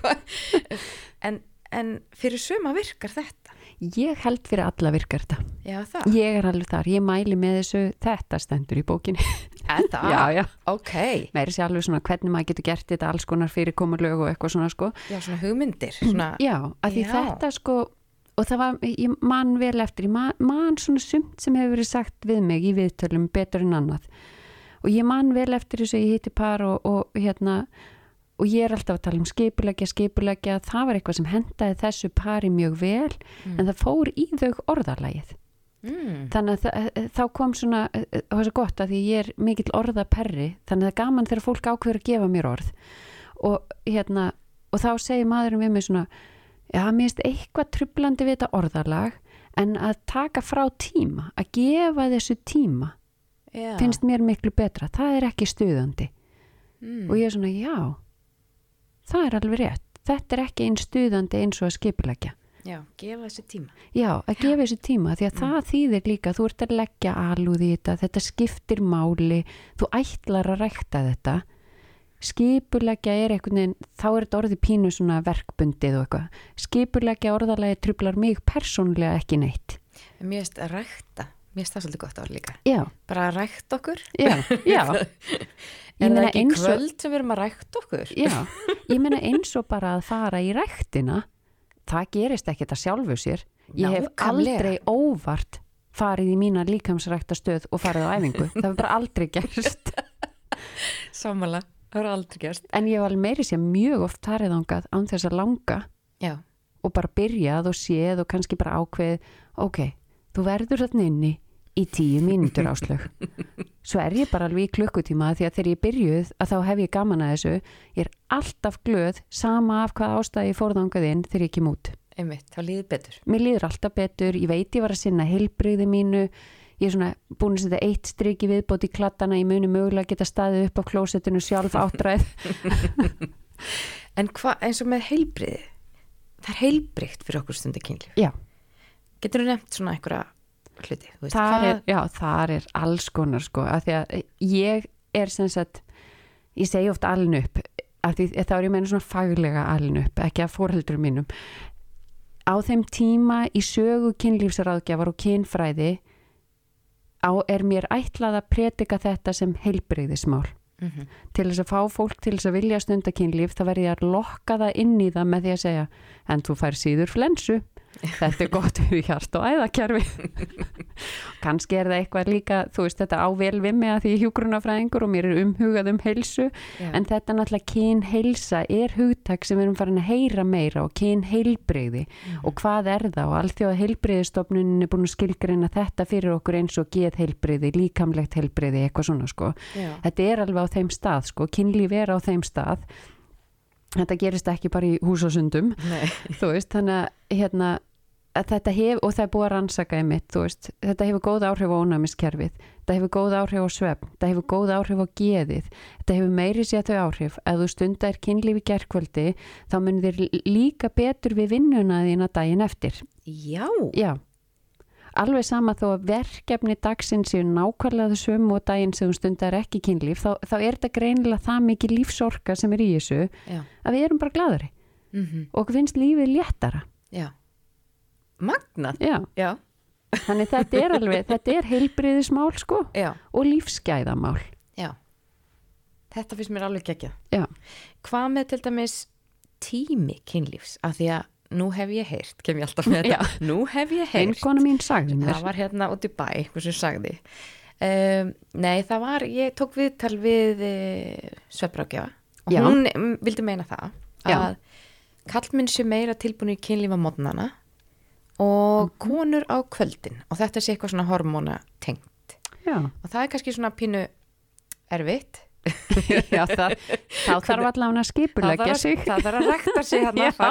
en, en fyrir suma virkar þetta?
Ég held fyrir alla virkar þetta.
Já, það?
Ég er alveg þar, ég mæli með þessu, þetta stendur í bókinni.
En það?
Já, já.
Ok.
Meiri sé alveg svona hvernig maður getur gert þetta, alls konar fyrirkomulög og eitthvað svona sko.
Já, svona hugmyndir. Svona...
Já, af því
já.
þetta sko, og það var, ég man vel eftir, ég man, man svona sumt sem hefur verið sagt við mig í viðtölum betur en annað. Og ég man vel eftir þess að ég hitti par og, og hérna, og ég er alltaf að tala um skipuleggja, skipuleggja, það var eitthvað sem hendaði þessu pari mjög vel, mm. en það fór í þau orðalagið. Mm. Þannig að það, þá kom svona, það var svo gott að því ég er mikill orðaperri, þannig að það er gaman þegar fólk ákveður að gefa mér orð. Og hérna, og þá segir maðurinn við mig svona, já, mér finnst eitthvað trublandi við þetta orðalag, en að taka frá tíma, að gefa þessu tíma, já. Finnst mér miklu betra. Það er ekki stuðandi. Mm. Og ég er svona, já, það er alveg rétt. Þetta er ekki eins stuðandi eins og að skipuleggja.
Já, gefa þessu tíma.
Já, að gefa já. þessu tíma, því að mm. það þýðir líka, þú ert að leggja alúð í þetta, þetta skiptir máli, þú ætlar að rækta þetta. Skipuleggja er einhvern veginn, þá er þetta orðið pínu svona verkbundið og eitthvað. Skipuleggja orðalagi truflar mig persónulega ekki neitt.
Mér finnst að rækta, mér finnst það svolítið gott ár líka.
Já.
Bara að rækta okkur.
Já, já.
Er það ekki kvöld sem við erum að rækta okkur?
Já, ég meina eins og bara að fara í ræktina, það gerist ekkert að sjálfu sér. Ég Ná, hef aldrei kamlega. óvart farið í mína líkamsræktastöð og farið á æfingu. Það var bara aldrei gerst.
Sammála. Það er aldrei gerst.
En ég var meiri sér mjög oft farið ángað án þess að langa.
Já.
Og bara byrjað og séð og kannski bara ákveð, ok, þú verður þarna inni í tíu mínútur Áslaug. Svo er ég bara alveg í klukkutíma því að þegar ég byrjuð að þá hef ég gaman að þessu. Ég er alltaf glöð sama af hvað ástæði ég fór þangað inn þegar ég kem út.
Einmitt, þá líður betur.
Mér líður alltaf betur, ég veit ég var að sinna heilbrigði mínu. Ég er svona búin að setja eitt strik í viðbót í kladdana, ég muni mögulega geta staðið upp á klósettinu sjálf áttræð.
En hvað, eins og með heilbriði, það er heilbrigt fyrir okkur stundu kynlíf.
Já.
Getur þú nefnt svona einhverja hluti? Þú veist,
það
hvað...
er, já, það er alls konar sko, af því að ég er sem sagt, ég segi oft alin upp, af því þá er ég meina svona faglega alin upp, ekki að foreldurum mínum. Á þeim tíma í sögu kynlífsráðgjafar og kynfræði á er mér ætlað að predika þetta sem heilbrigðismál. Mm-hmm. Til þess að fá fólk til þess að vilja stunda kynlíf, þá verði ég að lokka það inn í það með því að segja, en þú fær síður flensu, þetta er gott fyrir hjart og æðakerfi kannski er það eitthvað líka þú veist þetta á vel við mig að því hjúkrunarfræðingur og mér er umhugað um heilsu yeah. en þetta náttúrulega kynheilsa er hugtak sem við erum farin að heyra meira og kynheilbrigði mm. og hvað er það og alþjóða heilbrigðistofnunin er búin að skilgreina þetta fyrir okkur eins og geðheilbrigði, líkamlegt heilbrigði eitthvað svona sko yeah. þetta er alveg á þeim stað sko, kynlíf er á þeim stað þetta gerist ekki bara í húsasundum þú veist, þannig að hérna að þetta hef, og það er búið að rannsaka einmitt, þú veist, þetta hefur góð áhrif á ónæmiskerfið, þetta hefur góð áhrif á svefn, þetta hefur góð áhrif á geðið, þetta hefur meiri sér þau áhrif, ef þú stundar kynlíf í gærkvöldi, þá mun þér líka betur við vinnuna þína daginn eftir.
Já.
Já. Alveg sama þó að verkefni dagsins séu nákvæmlega þau sömu og daginn sem þú stundar ekki kynlíf, þá, þá er þetta greinilega það mikið lífsorka sem er í þessu, Já. Að við erum bara glaðari
mm-hmm.
og okkur finnst lífið léttara.
Já. Magnað.
Já.
Já.
Þannig þetta er alveg, þetta er heilbrigðismál sko
Já.
Og lífsgæðamál.
Já. Þetta finnst mér alveg geggjað.
Já.
Hvað með til dæmis tími kynlífs? Af því að nú hef ég heyrt, kem ég alltaf með þetta, Já. Nú hef ég heyrt.
Einkona mín sagði mér.
Það var hérna út í bæ, hvað sem sagði. Um, nei, það var, ég tók viðtal við uh, svefnráðgjafa og Já. Hún um, vildi meina það
Já.
Að kallmenn sé meira tilbúin í kynlíf á morgnana og mm. konur á kvöldin og þetta sé eitthvað svona hormóna tengt.
Já.
Og það er kannski svona pínu erfitt.
Já, það, þá þarf allavega að skipulegja sig.
Það þarf að rækta sig hérna að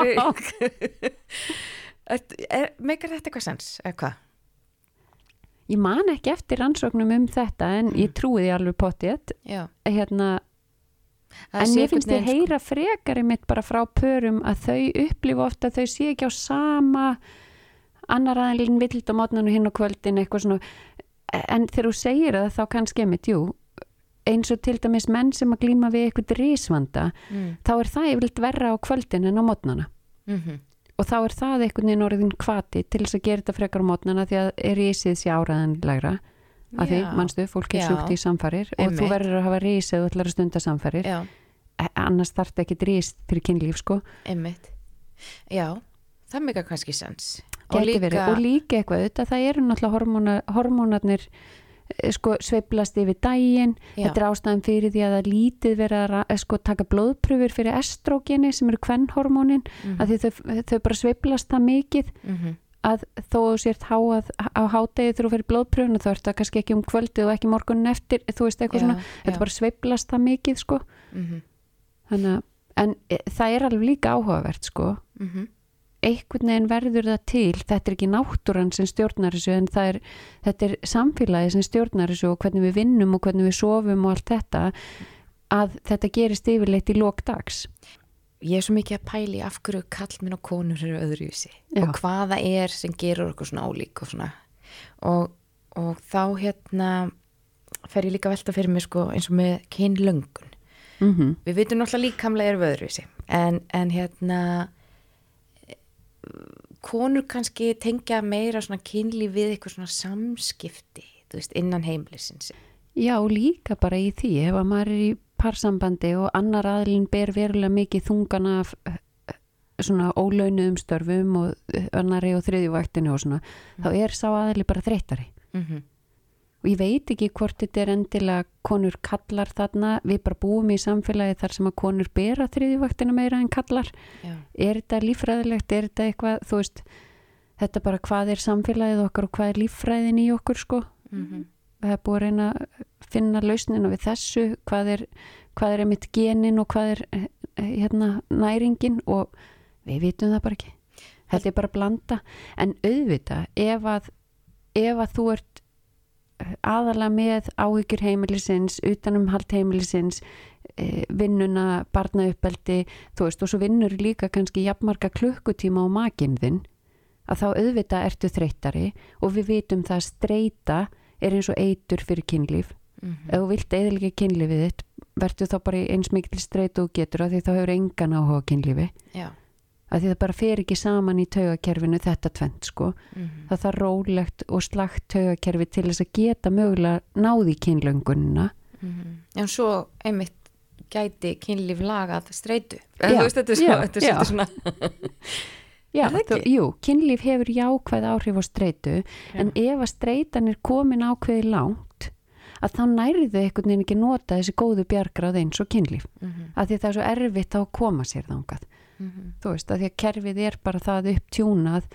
fara meikar þetta eitthvað sens, eða hvað?
Ég man ekki eftir rannsóknum um þetta en mm. ég trúi því alveg pottið hérna en ég finnst þið heyra frekari mitt bara frá pörum að þau upplifa ofta að þau sé ekki á sama annar aðeins vild á mótnanu hinn á kvöldin eitthvað svona en þegar þú segir það þá kannski mitt, jú eins og til dæmis menn sem að glíma við eitthvað risvanda, mm. þá er það yfirleitt verra á kvöldin en á mótnana
mm-hmm.
og þá er það einhvern veginn orðin hvati til þess að gera þetta frekar á mótnana því að er risið sé áræðanlegra af því, manstu, fólk er sjúkt í samfarir og
Einmitt.
Þú verður að hafa risið og ætlar að stunda samfarir
Já.
Annars þarf þetta ekki ris fyrir kynlíf sko
Einmitt. Já, það meikar kannski sens
og líka, og líka eitthvað þetta, það eru náttúrulega hormóna, hormónarnir sko sveiflast yfir daginn
Já.
Þetta er ástæðan fyrir því að það lítið verið að sko taka blóðpröfur fyrir estrógeni sem eru kvenhormónin mm-hmm. að því þau, þau bara sveiflast það mikið
mm-hmm.
að þó þú sért háað á hádegi þegar þú fyrir blóðpröfuna þá er þetta kannski ekki um kvöldið og ekki morgunin eftir þú veist eitthvað
Já,
svona,
já.
þetta bara sveiflast það mikið sko
mm-hmm.
þannig að en það er alveg líka áhugavert sko
mm-hmm.
einhvern veginn verður það til, þetta er ekki náttúran sem stjórnar þessu en það er, þetta er samfélagi sem stjórnar þessu og hvernig við vinnum og hvernig við sofum og allt þetta að þetta gerist yfirleitt í lok dags.
Ég er svo mikið að pæli af hverju kallmenn og konur eru öðruvísi og hvaða er sem gerur okkur svona ólík og svona og, og þá hérna fer ég líka að velta fyrir mig sko eins og með kynlöngun.
Mm-hmm.
Við vitum náttúrulega líkamlega eru öðruvísi en, en hérna konur kannski tengja meira svona kynlíf við eitthvað svona samskipti, þú veist, innan heimilisins.
Já, líka bara í því, ef að maður er í parsambandi og annar aðlinn ber verulega mikið þungana af svona ólaunuðum störfum og annari og þriðjuvaktinu og svona, mm. þá er sá aðli bara þreyttari.
Mm-hmm.
Og ég veit ekki hvort þetta er endilega konur kallar þarna, við bara búum í samfélagi þar sem að konur bera þriðjuvaktina meira en kallar.
Já.
Er þetta líffræðilegt, er þetta eitthvað, þú veist, þetta bara hvað er samfélagið okkar og hvað er líffræðin í okkur sko.
Mm-hmm.
Það er búið að reyna að finna lausnina við þessu, hvað er, hvað er einmitt genin og hvað er hérna næringin og við vitum það bara ekki. Þetta er bara að blanda, en auðvitað ef að, ef að þú ert aðalega með áhyggjur heimilisins, utanumhald heimilisins, e, vinnuna, barnauppeldi, þú veist, og svo vinnur líka kannski jafnmarga klukkutíma á makinn þinn, að þá auðvitað ertu þreyttari og við vitum það að streita er eins og eitur fyrir kynlíf. Mm-hmm. Ef þú vilt eyðileggja kynlífið þitt, verður þá bara eins mikil streitu og getur að því þá hefur engan áhuga á kynlífi.
Já.
Að því það bara fer ekki saman í taugakerfinu þetta tvennt sko.
Mm-hmm.
Það þarf rólegt og slagt taugakerfi til þess að geta mögulega náði kynlöngunina.
Mm-hmm. En svo einmitt gæti kynlíf lagað streitu.
Já,
þú veist, þetta er, svo,
já,
þetta er
já.
svona
Já, þú, jú, kynlíf hefur jákvæð áhrif á streitu Já. En ef að streitan er komin ákveði langt að þá nærðu einhvern veginn ekki nota þessi góðu bjargráð eins og kynlíf mm-hmm. að því það er svo erfitt að koma sér þangað mm-hmm. þú veist, að því að kerfið er bara það upptjúnað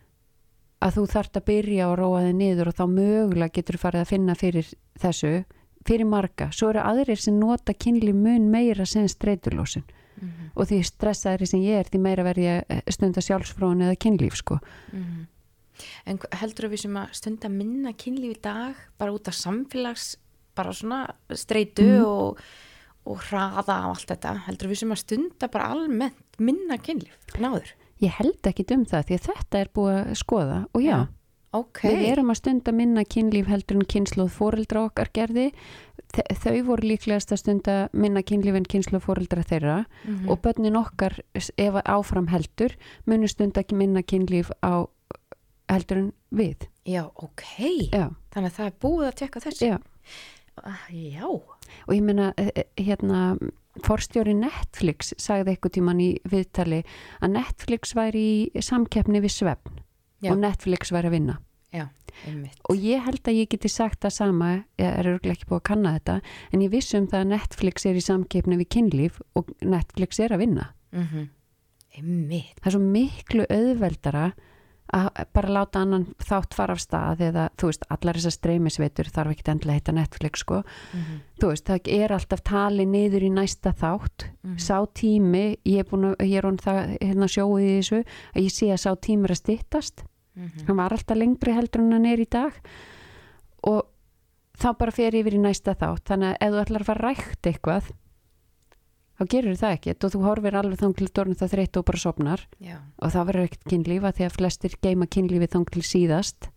að þú þarft að byrja og róa þig niður og þá mögulega getur farið að finna fyrir þessu, fyrir marga svo eru aðrir sem nota kynlíf mun meira sem streitulósun mm-hmm. og því stressaðri sem ég er því meira verði að stunda sjálfsfróun eða kynlíf sko
mm-hmm. En heldur við sem að stunda minna kynlíf í dag bara út af samfélags bara svona streitu mm-hmm. og, og hraða og allt þetta heldur við sem að stunda bara almennt minna kynlíf náður?
Ég held ekki um það því að þetta er búið að skoða og já, ja. okay. Við erum að stunda minna kynlíf heldur en kynslóð foreldra okkar gerði þau voru líklegast að stunda minna kynlíf en kynslóð foreldra þeirra mm-hmm. og börnin okkar ef áfram heldur munu stunda ekki minna kynlíf á heldur en við
Já, ok, já. Þannig að það er búið að tekka þessu
Já,
já.
Og ég meina hérna forstjóri Netflix sagði eitthvað tíman í viðtali að Netflix væri í samkeppni við svefn já. Og Netflix væri að vinna
Já, einmitt.
Og ég held að ég geti sagt það sama, ég er örugglega ekki búið að kanna þetta en ég vissum það að Netflix er í samkeppni við kynlíf og Netflix er að vinna
mm-hmm. Einmitt.
Það er svo miklu auðveldara að bara láta annan þátt fara af stað eða þú veist, allar þessar streymisveitur þarf ekki endilega að heita Netflix sko mm-hmm. þú veist, það er alltaf talið niður í næsta þátt mm-hmm. sá tími, ég er búin að ég er hún það, hérna sjóið í þessu að ég sé að sá tími er að styttast mm-hmm. hann var alltaf lengri heldur en hann er í dag og þá bara fer yfir í næsta þátt þannig að ef þú ætlar að fara rækt eitthvað þá gerur það ekkert og þú horfir alveg þang til dornið það þreytt og bara sofnar
Já.
Og það verður ekkert kynlífa því að flestir geima kynlífi þang til síðast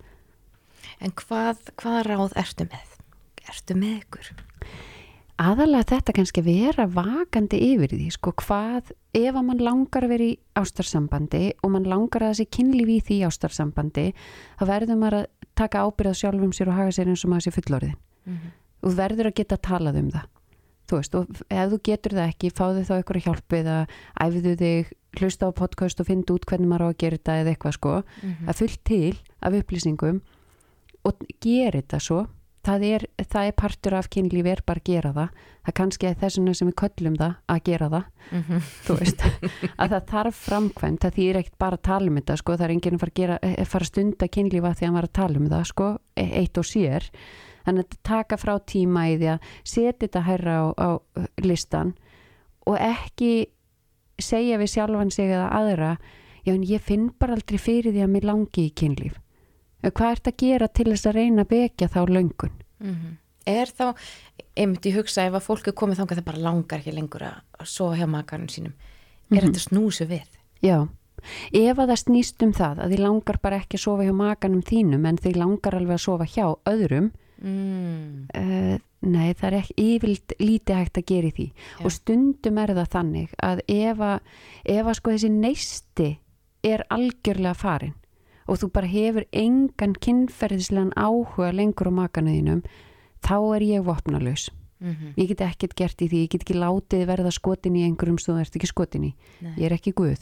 En hvað, hvað ráð ertu með? Ertu með ykkur?
Aðalega þetta kannski vera vakandi yfir því sko hvað ef að mann langar að vera í ástarsambandi og mann langar að þessi kynlífi í því ástarsambandi þá verður maður að taka ábyrgð á sjálfum sér og haga sér eins og maður sé fullorðin mm-hmm. og þú verður að geta talað um það Þú veist, og ef þú getur það ekki, fáðu þá ykkur hjálp við að æfðu þig, hlusta á podcast og finna út hvernig maður á að gera þetta eða eitthvað sko, mm-hmm. að fullt til af upplýsingum og gera þetta svo, það er, það er partur af kynlífi er bara að gera það, það kannski er þessuna sem við köllum það að gera það, mm-hmm. þú veist, að það þarf framkvæmt, það þýr ekkert bara að tala um þetta sko, það er enginn að fara að, gera, fara að stunda kynlífa því að hann var að tala um það sko, eitt og sér, þannig að taka frá tíma í því að setja þetta hærra á, á listan og ekki segja við sjálfan sig eða aðra já en ég finn bara aldrei fyrir því að mér langi í kynlíf hvað ert að gera til þess að reyna að vekja þá löngun
mm-hmm. Er þá, einmitt ég hugsa ef að fólk er komið þangað það bara langar ekki lengur að sofa hjá makanum sínum er mm-hmm. þetta snúsu við?
Já, ef að það snýst um það að þið langar bara ekki að sofa hjá makanum þínum en þið langar alveg að sofa hjá öðrum Mm. Uh, nei það er ekki yfirlt lítið hægt að gera í því Já. Og stundum er það þannig að ef að, ef að sko þessi neisti er algjörlega farin og þú bara hefur engan kynferðislegan áhuga lengur á makanuðinum þá er ég vopnalaus mm-hmm. ég get ekkert gert í því, ég get ekki látið verða skotin í einhverjum sem þú ert ekki skotin í nei. Ég er ekki guð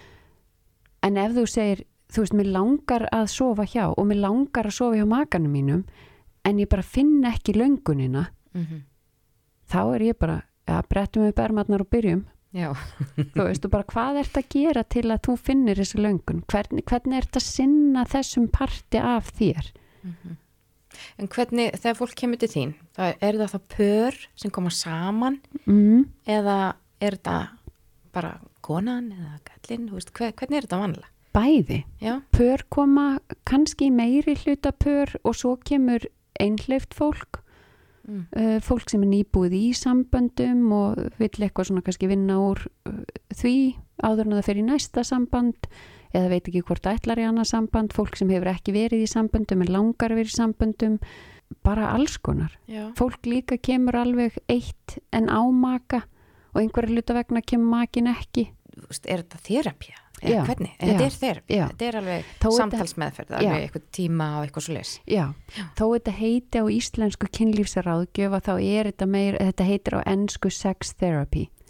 en ef þú segir, þú veist, mér langar að sofa hjá og mér langar að sofa hjá makanum mínum en ég bara finn ekki löngunina mm-hmm. þá er ég bara ja, brettum við bermarnar og byrjum þú veist, og bara hvað ert að gera til að þú finnir þessi löngun hvernig, hvernig ert að sinna þessum parti af þér
mm-hmm. En hvernig, þegar fólk kemur til þín það, er það það pör sem koma saman mm. eða er það bara konan eða gallinn, veist, hver, hvernig er þetta vanlega?
Bæði,
Já.
Pör koma kannski meiri hluta pör og svo kemur einhleyft fólk mm. uh, fólk sem er nýbúið í samböndum og vill eitthvað svona kannski vinna úr uh, því áður en það fer í næsta samband eða veit ekki hvort ætlar í annað samband fólk sem hefur ekki verið í samböndum en langar að vera í samböndum bara alls konar
Já.
Fólk líka kemur alveg eitt en á maka og einhverja hluta vegna kemur makin ekki
Er þetta þerapía? Eða hvernig? En þetta er þerapía, þetta er alveg Tó samtalsmeðferð, alveg já. Eitthvað tíma og eitthvað svo leys.
Já, já, þó þetta heiti á íslensku kynlífsráðgjöf þá er þetta meir, þetta heitir á ensku sex therapy.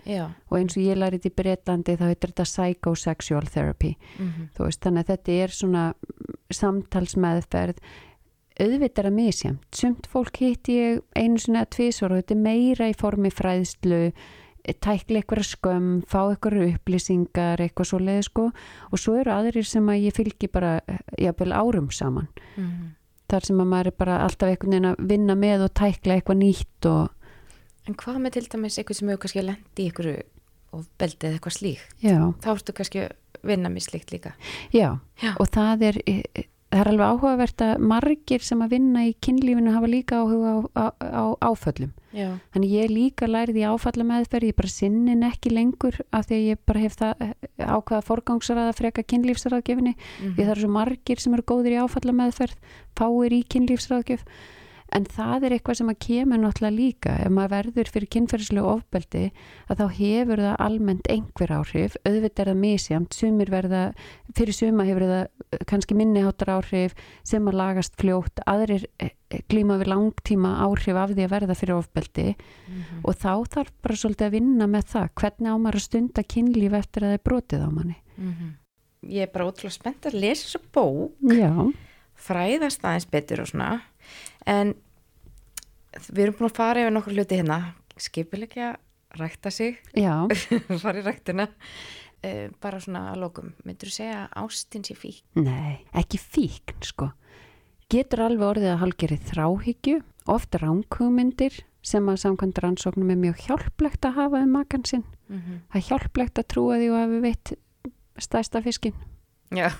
Já.
og eins og ég lærið í Bretlandi þá heitir þetta psychosexual therapy
mm-hmm.
þú veist, þannig að þetta er svona samtalsmeðferð auðvitað er að misjæmt, sumt fólk hitti ég einu sinni að tvisvar og þetta er meira í formi fræðslu tækla eitthvað skömm, fá eitthvað upplýsingar, eitthvað svo leið sko og svo eru aðrir sem að ég fylgi bara jafnvel árum saman
mm-hmm.
þar sem að maður er bara alltaf einhvern veginn að vinna með og tækla eitthvað nýtt og
En hvað með til dæmis eitthvað sem hefur kannski lendi í ykkur og beldið eitthvað slíkt?
Já.
Þá ertu kannski að vinna með slíkt líka.
Já,
Já.
og það er, það er alveg áhugavert að margir sem að vinna í kynlífinu hafa líka áhuga á, á, á áföllum.
Já.
Þannig ég líka lærið í áfallameðferð, ég bara sinnin ekki lengur af því að ég bara hef það ákvaða forgangsraða freka kynlífsráðgjöfinni. Mm-hmm. Því það eru svo margir sem eru góðir í áfallameðferð, fáir í kynlífsráðgjöf. En það er eitthvað sem að kemur náttúrulega líka ef maður verður fyrir kynferðislegu ofbeldi að þá hefur það almennt einhver áhrif, auðvitað er það misjæmt, sumir verða, fyrir suma hefur það kannski minniháttar áhrif sem að lagast fljótt, aðrir glíma við langtíma áhrif af því að verða fyrir ofbeldi mm-hmm. og þá þarf bara svolítið að vinna með það, hvernig á maður að stunda kynlíf eftir að það er brotið á manni.
Mm-hmm. Ég er bara ótrúlega spennt að lesa þessa bók.
Já.
Fræðast aðeins betur og svona en við erum búin að fara yfir nokkur hluti hérna skipulegja, rækta sig fara í ræktina uh, bara svona að lokum myndur þú segja að ástin sé fíkn?
Nei, ekki fíkn sko getur alveg orðið að hálfgerði þráhyggju oft ranghugmyndir sem að samkvæmt rannsóknum er mjög hjálplegt að hafa um makan sinn mm-hmm. það er hjálplegt að trúa því og hafi veitt stærsta fiskinn
Já.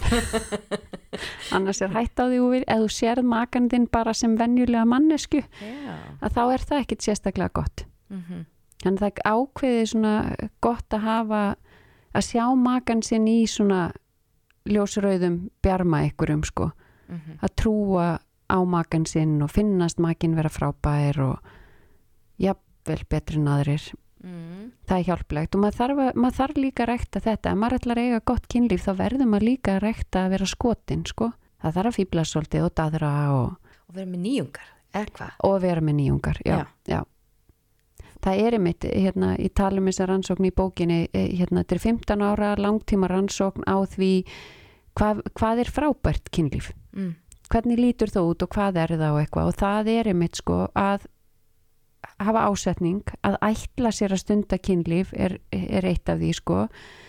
Annars er hætt á því ef þú sérð makandinn bara sem venjulega mannesku
Já.
Að þá er það ekkit sérstaklega gott
mm-hmm.
þannig það er ákveðið svona gott að hafa að sjá makan sinn í svona ljósrauðum bjarma ykkurum sko mm-hmm. að trúa á makan sinn og finnast makinn vera frábær og jafnvel betri en aðrir Mm. það er hjálplegt og maður þarf, að, maður þarf líka að rækta þetta ef maður ætlar að eiga gott kynlíf þá verður maður líka að rækta að vera skotin sko. það þarf að fíbla svolítið og daðra og,
og vera með nýjungar eða hvað?
og vera með nýjungar, já, já. já. það er einmitt, hérna, ég tala um þessa rannsókn í bókinni hérna, þetta er fimmtán ára langtíma rannsókn á því hvað, hvað er frábært kynlíf mm. hvernig lítur það út og hvað er það og eitthvað og það er einmitt sko að hafa ásetning að ætla sér að stunda kynlíf er, er eitt af því sko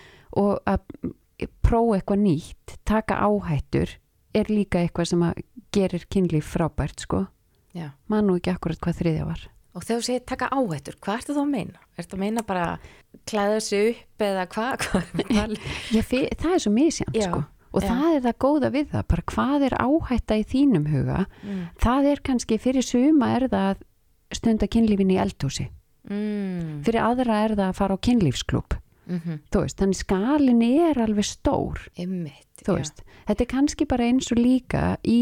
og að prófa eitthvað nýtt, taka áhættur er líka eitthvað sem að gerir kynlíf frábært sko maður nú ekki akkurat hvað þriðja var.
Og þegar þú segir taka áhættur, hvað ertu þá að meina? Ertu að meina bara klæða sig upp eða hvað? Hva?
Já, það er svo misjant sko og já. Það er það góða við það, bara hvað er áhætta í þínum huga mm. það er kannski fyrir suma er það stunda kynlífin í eldhúsi mm. fyrir aðra er það að fara á kynlífsklúbb mm-hmm. þú veist, þannig skalin er alveg stór
Einmitt,
þú veist, þetta er kannski bara eins og líka í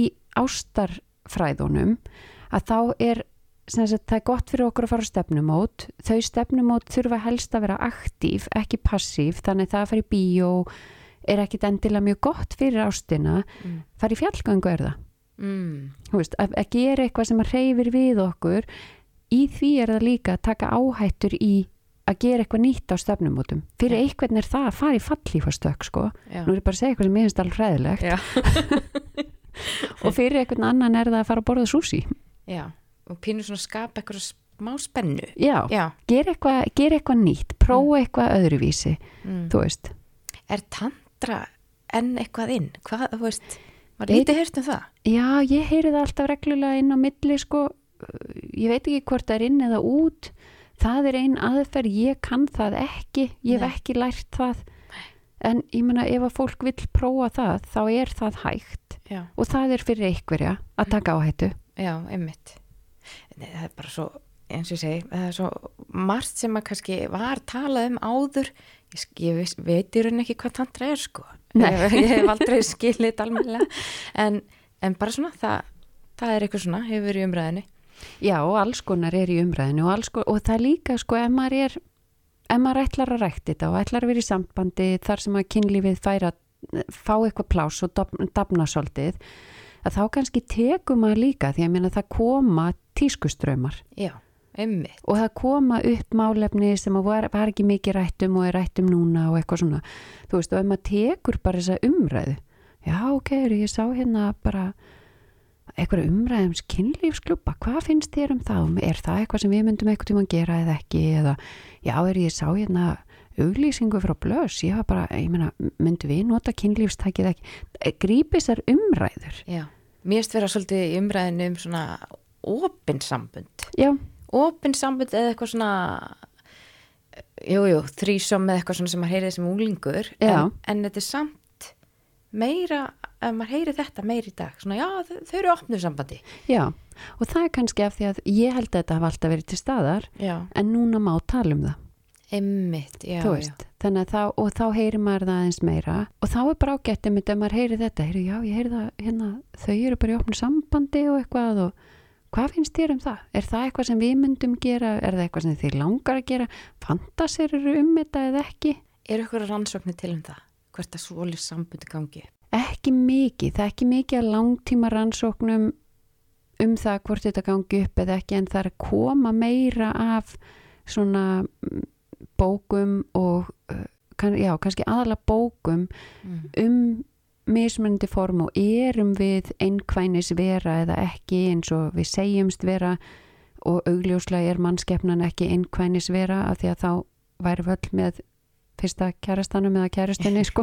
ástarfræðunum að þá er sem sagt, það er gott fyrir okkur að fara á stefnumót þau stefnumót þurfa helst að vera aktív, ekki passív þannig það að fara í bíó er ekkit endilega mjög gott fyrir ástina mm. fara í fjallgöngu er það mm. þú veist, að, að gera eitthvað sem að hreyfir við okkur í því er það líka að taka áhættur í að gera eitthvað nýtt á stefnumótum fyrir ja. Einhvern er það að fara í fallífastök sko, já. Nú er ég bara að segja eitthvað sem ég finnst alveg hræðilegt og fyrir einhvern annan er það að fara að borða sushi
Já, og pínu svona skapa eitthvað smá spennu
Já, já. gera eitthvað, ger eitthvað nýtt prófa mm. eitthvað öðruvísi mm. þú veist
Er tantra enn eitthvað inn? Hvað, þú veist, var lítið heyrt um það?
Já, ég heyri það alltaf reglulega inn á milli sko ég veit ekki hvort það er inn eða út það er ein aðferð, ég kann það ekki ég hef Nei. Ekki lært það en ég meina ef að fólk vill prófa það þá er það hægt Já. Og það er fyrir einhverja að taka áhættu
Já, einmitt Nei, það er bara svo, eins og ég segi það er svo margt sem að kannski var talað um áður ég, ég veit í raun ekki hvað tantra er sko ég, ég hef aldrei skilið almennilega en, en bara svona það, það er eitthvað svona, hefur verið í umræðinu
Já, og alls konar er í umræðinu og, sko, og það líka sko ef maður er ef maður ætlar að rækta þetta og ætlar að vera í sambandi þar sem að kynlífið færa fá eitthvað pláss og dafna svolítið að þá kannski tekur maður líka því að meina það koma tískustraumar
Já, Einmitt.
Og það koma upp málefni sem var, var ekki mikið rættum og er rættum núna og eitthvað svona. Þú veist, og ef maður tekur bara þessa umræðu, já, ok, ég sá hérna bara eitthvað umræðum kynlífsklúbba, hvað finnst þér um það? Er það eitthvað sem við myndum eitthvað tíma að gera eða ekki? Eða, já, er ég sá hérna auglýsingu frá Blöss, ég var bara, ég meina, myndum við nota kynlífstakið ekki? Grípi þessar umræður.
Já, mér finnst vera svolítið í umræðinu um svona opin sambund.
Já. Opin
sambund eða eitthvað svona, jú, jú, þrísom eða eitthvað svona sem maður heyrið sem unglingur, en, en þetta er samt meira, ef maður heyri þetta meira í dag, svona já, þau, þau eru opnu sambandi.
Já, og það er kannski af því að ég held að þetta hafa alltaf verið til staðar,
já. En
núna má tala um það.
Einmitt, já,
þú veist, já. Þannig að þá, og þá heyri maður það eins meira, og þá er bara ágætt einmitt ef maður heyri þetta, heyri, já, ég heyri það, hérna, þau eru bara í opnu sambandi og eitthvað, og hvað finnst þér um það? Er það eitthvað sem við myndum gera, er það eitthvað sem þið langar að gera, fantasir eru um þetta eða ekki?
Er eitthvað rannsóknir til um það? Hvert að svoleiðis sambandi gangi?
Ekki mikið, það er ekki mikið að langtíma rannsóknum um það hvort þetta gangi upp eða ekki, en það er að koma meira af svona bókum og já, kannski aðalega bókum mm. um mismunandi form og erum við einkvænis vera eða ekki eins og við segjumst vera og augljóslega er mannskepnan ekki einkvænis vera af því að þá væri við öll með fyrsta kærastanum eða kærastunni sko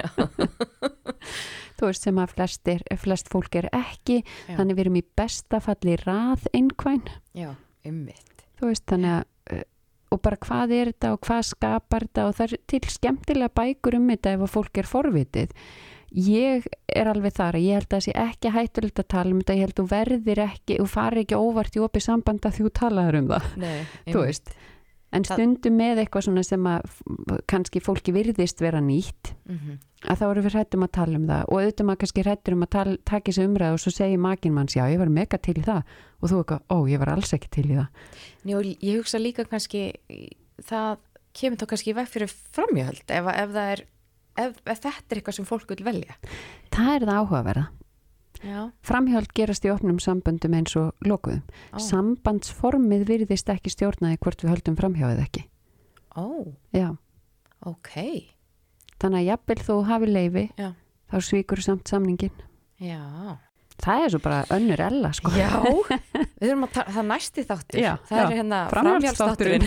þú veist sem að flestir, flest fólk er ekki já. Þannig við erum í besta falli rað einkvæn
já, einmitt
þú veist þannig að og bara hvað er þetta og hvað skapar þetta og það er til skemmtilega bækur um þetta ef að fólk er forvitið ég er alveg þar að ég held að það sé ekki hættulegt að tala um þetta, ég held að þú verðir ekki og fari ekki óvart í opið samband að þú talaður um það
Nei,
þú veist en stundum með eitthvað svona sem að kannski fólki virðist vera nýtt mm-hmm. að þá eru við hrættum að tala um það og auðvitað maður kannski hrættur um að tala, taka þessu umræð og svo segir makinn manns, já ég var mega til í það og þú eitthvað, ó ég var alls ekki til í það
Njó, ég hugsa líka kannski það kemur þá kannski í veg fyrir framhjöld ef, ef það er ef, ef þetta er eitthvað sem fólk vil velja
það er það áhugaverða Já. Framhjöld gerast í opnum samböndum eins og lokuðum. Oh. Sambandsformið virðist ekki stjórnaði hvort við höldum framhjáðið ekki.
Ó, oh.
Já.
Ok.
Þannig að jafnvel þú hafi leyfi,
Já.
Þá svíkur samt samningin.
Já.
Það er svo bara önnur ella, sko.
Já, við þurfum að ta- það næsti þáttur.
Já,
það
já.
er hérna
framhjálpsþátturinn.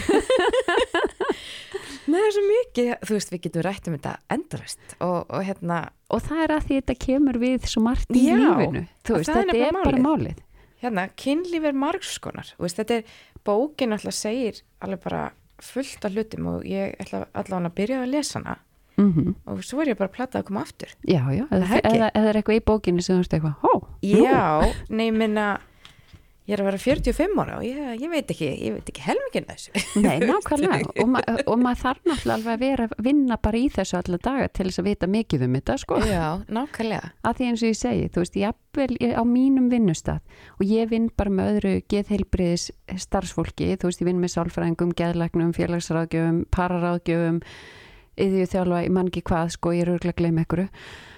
Nei, það er svo mikið, þú veist, við getum rætt um þetta endalaust og, og hérna
og það er að því þetta kemur við svo margt í
já,
lífinu þú veist, þetta er, er bara málið
hérna, kynlíf er margskonar veist, þetta er, bókin alltaf segir alveg bara fullt af hlutum og ég ætla allavega að byrja að lesa hana mm-hmm. og svo er ég bara að platta að koma aftur
já, já, eða, eða, eða er eitthvað í bókinni sem þú veist eitthvað, hó
já, nei, minna ég er að vera fjörutíu og fimm ára og ég, ég veit ekki, ég veit ekki helmingin þessu.
Nei, nákvæmlega. og, ma- og maður þarf náttúrulega alveg að vera að vinna bara í þessu alla daga til þess að vita mikið um þetta, sko.
Já, nákvæmlega.
Að því eins og ég segi, þú veist, jafnvel á mínum vinnustað og ég vinn bara með öðru geðheilbriðis starfsfólki, þú veist, ég vinn með sálfræðingum, geðlæknum, félagsráðgjöfum, pararáðgjöfum, iðjuþjálfa, ég man ekki hvað, sko, ég er örugglega að gleyma einhverju.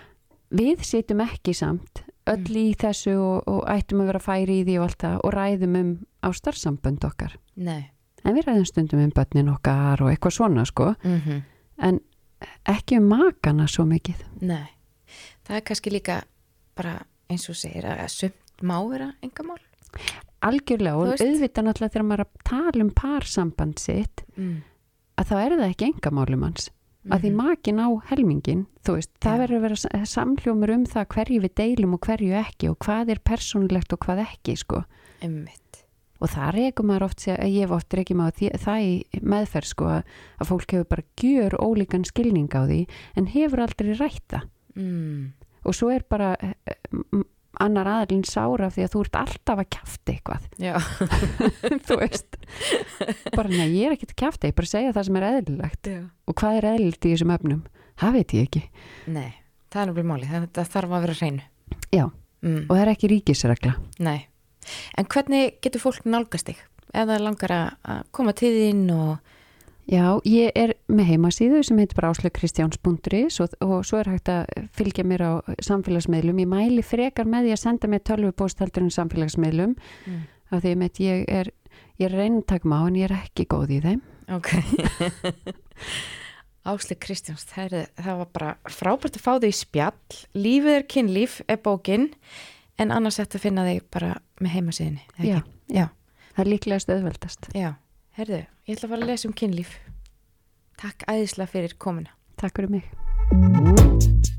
Við sitjum ekki samt öll í þessu og, og ættum að vera færi í því og allt það og ræðum um ástarsambönd okkar.
Nei.
En við ræðum stundum um börnin okkar og eitthvað svona, sko.
Mm-hmm.
En ekki um makana svo mikið.
Nei. Það er kannski líka bara eins og segir að sumt má vera engamál.
Algjörlega og auðvitað náttúrulega þegar maður er að tala um parsamband sitt mm. að þá er það ekki engamálum hans. Mm-hmm. Að því makin á helmingin, þú veist, það ja. verður að vera samhljómur um það hverju við deilum og hverju ekki og hvað er persónulegt og hvað ekki, sko.
Einmitt.
Og það rekum maður oft, ég hef oft rekum á því, það í meðferð, sko, að fólk hefur bara gjör ólíkan skilning á því en hefur aldrei rætta.
Mm.
Og svo er bara annar aðalinn sára því að þú ert alltaf að kjafta eitthvað.
Já.
Þú veist. Bara nei, ég er ekki að kjafta, ég bara segja það sem er eðlilegt.
Já.
Og hvað er eðlilegt í þessum efnum? Það veit ég ekki.
Nei, það er náttúrulega máli. Það þarf að vera hreinu.
Já,
mm.
og það er ekki ríkisregla.
Nei. En hvernig getur fólk nálgast þig? Ef það langar að koma til þín og
Já, ég er með heimasíðu sem heitir bara áslaug kristjáns punktur is og, og svo er hægt að fylgja mér á samfélagsmiðlum. Ég mæli frekar með því að senda mér tölvupóst heldur en samfélagsmiðlum mm. af því að ég er, Ég reyna að taka má en ég er ekki góð í þeim.
Ok. Áslaug Kristjáns, það, er, það var bara frábært að fá þau í spjall. Lífið er kynlíf er bókin, en annars ætti að finna þau bara með heimasíðinni.
Já, já. Það er líklega stöðveldast.
Já, herðu, ég ætla að fara að lesa um kynlíf. Takk æðislega fyrir komuna.
Takk fyrir mig.